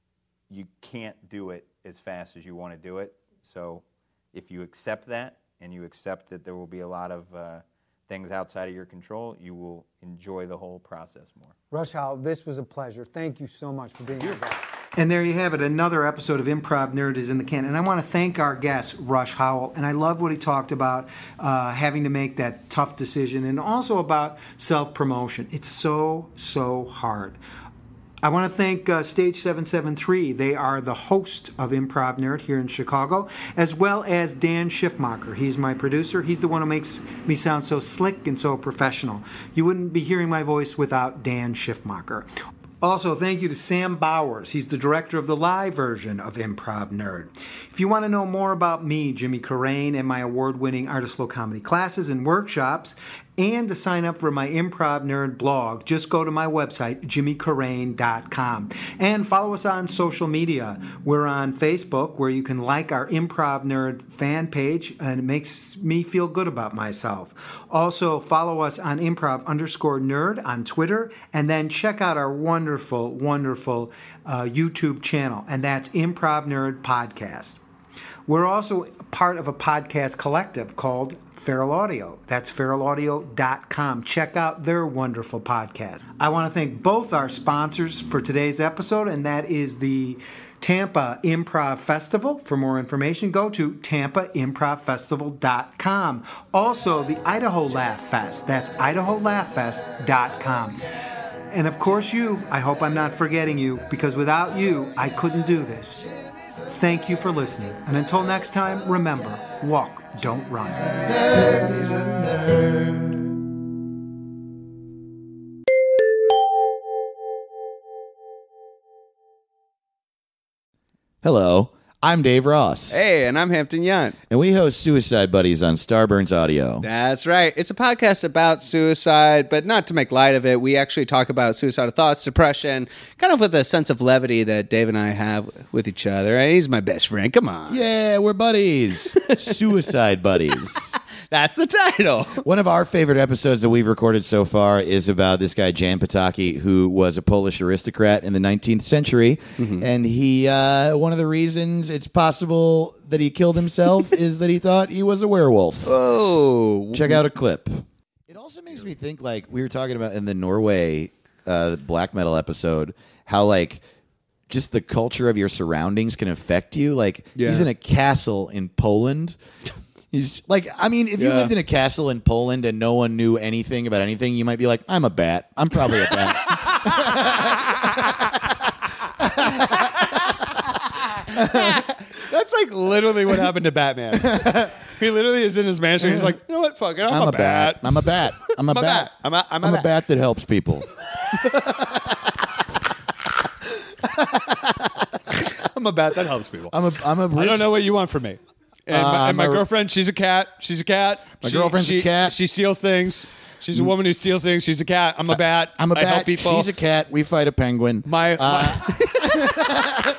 you can't do it as fast as you want to do it. So if you accept that, and you accept that there will be a lot of uh, things outside of your control, you will enjoy the whole process more. Rush Howell, this was a pleasure. Thank you so much for being here. And there you have it. Another episode of Improv Nerd is in the can. And I want to thank our guest, Rush Howell. And I love what he talked about, uh, having to make that tough decision, and also about self-promotion. It's so, so hard. I want to thank uh, Stage seven seven three. They are the host of Improv Nerd here in Chicago, as well as Dan Schiffmacher. He's my producer. He's the one who makes me sound so slick and so professional. You wouldn't be hearing my voice without Dan Schiffmacher. Also, thank you to Sam Bowers. He's the director of the live version of Improv Nerd. If you want to know more about me, Jimmy Carrane, and my award-winning Artist Low Comedy classes and workshops, and to sign up for my Improv Nerd blog, just go to my website, jimmy carrane dot com. And follow us on social media. We're on Facebook, where you can like our Improv Nerd fan page, and it makes me feel good about myself. Also, follow us on improv underscore nerd on Twitter, and then check out our wonderful, wonderful uh, YouTube channel, and that's Improv Nerd Podcast. We're also part of a podcast collective called Feral Audio. That's feral audio dot com. Check out their wonderful podcast. I want to thank both our sponsors for today's episode, and that is the Tampa Improv Festival. For more information, go to tampa improv festival dot com. Also, the Idaho Laugh Fest. That's idaho laugh fest dot com. And of course, you. I hope I'm not forgetting you, because without you, I couldn't do this. Thank you for listening. And until next time, remember, walk, don't run. Hello, I'm Dave Ross. Hey, and I'm Hampton Yount. And we host Suicide Buddies on Starburns Audio. That's right. It's a podcast about suicide, but not to make light of it. We actually talk about suicidal thoughts, depression, kind of with a sense of levity that Dave and I have with each other. And he's my best friend. Come on. Yeah, we're buddies. Suicide Buddies. That's the title. One of our favorite episodes that we've recorded so far is about this guy, Jan Potocki, who was a Polish aristocrat in the nineteenth century. Mm-hmm. And he, uh, one of the reasons it's possible that he killed himself is that he thought he was a werewolf. Oh. Check out a clip. It also makes me think, like, we were talking about in the Norway uh, black metal episode, how, like, just the culture of your surroundings can affect you. Like, Yeah. he's in a castle in Poland. He's like, I mean, if you Yeah. lived in a castle in Poland and no one knew anything about anything, you might be like, I'm a bat. I'm probably a bat. That's like literally what happened to Batman. He literally is in his mansion. He's like, you know what? Fuck it. I'm, I'm a, a bat. bat. I'm a bat. I'm a I'm a bat. bat. I'm a- I'm a I'm a bat. bat that helps people. I'm a bat that helps people. I'm a. I'm a. Rich, I don't know what you want from me. And Uh, my, and my I'm a- girlfriend, she's a cat. She's a cat. My She- girlfriend's a she- cat. She steals things. She's a woman who steals things. She's a cat. I'm a bat. I'm a I help bat. people. She's a cat. We fight a penguin. my, Uh, my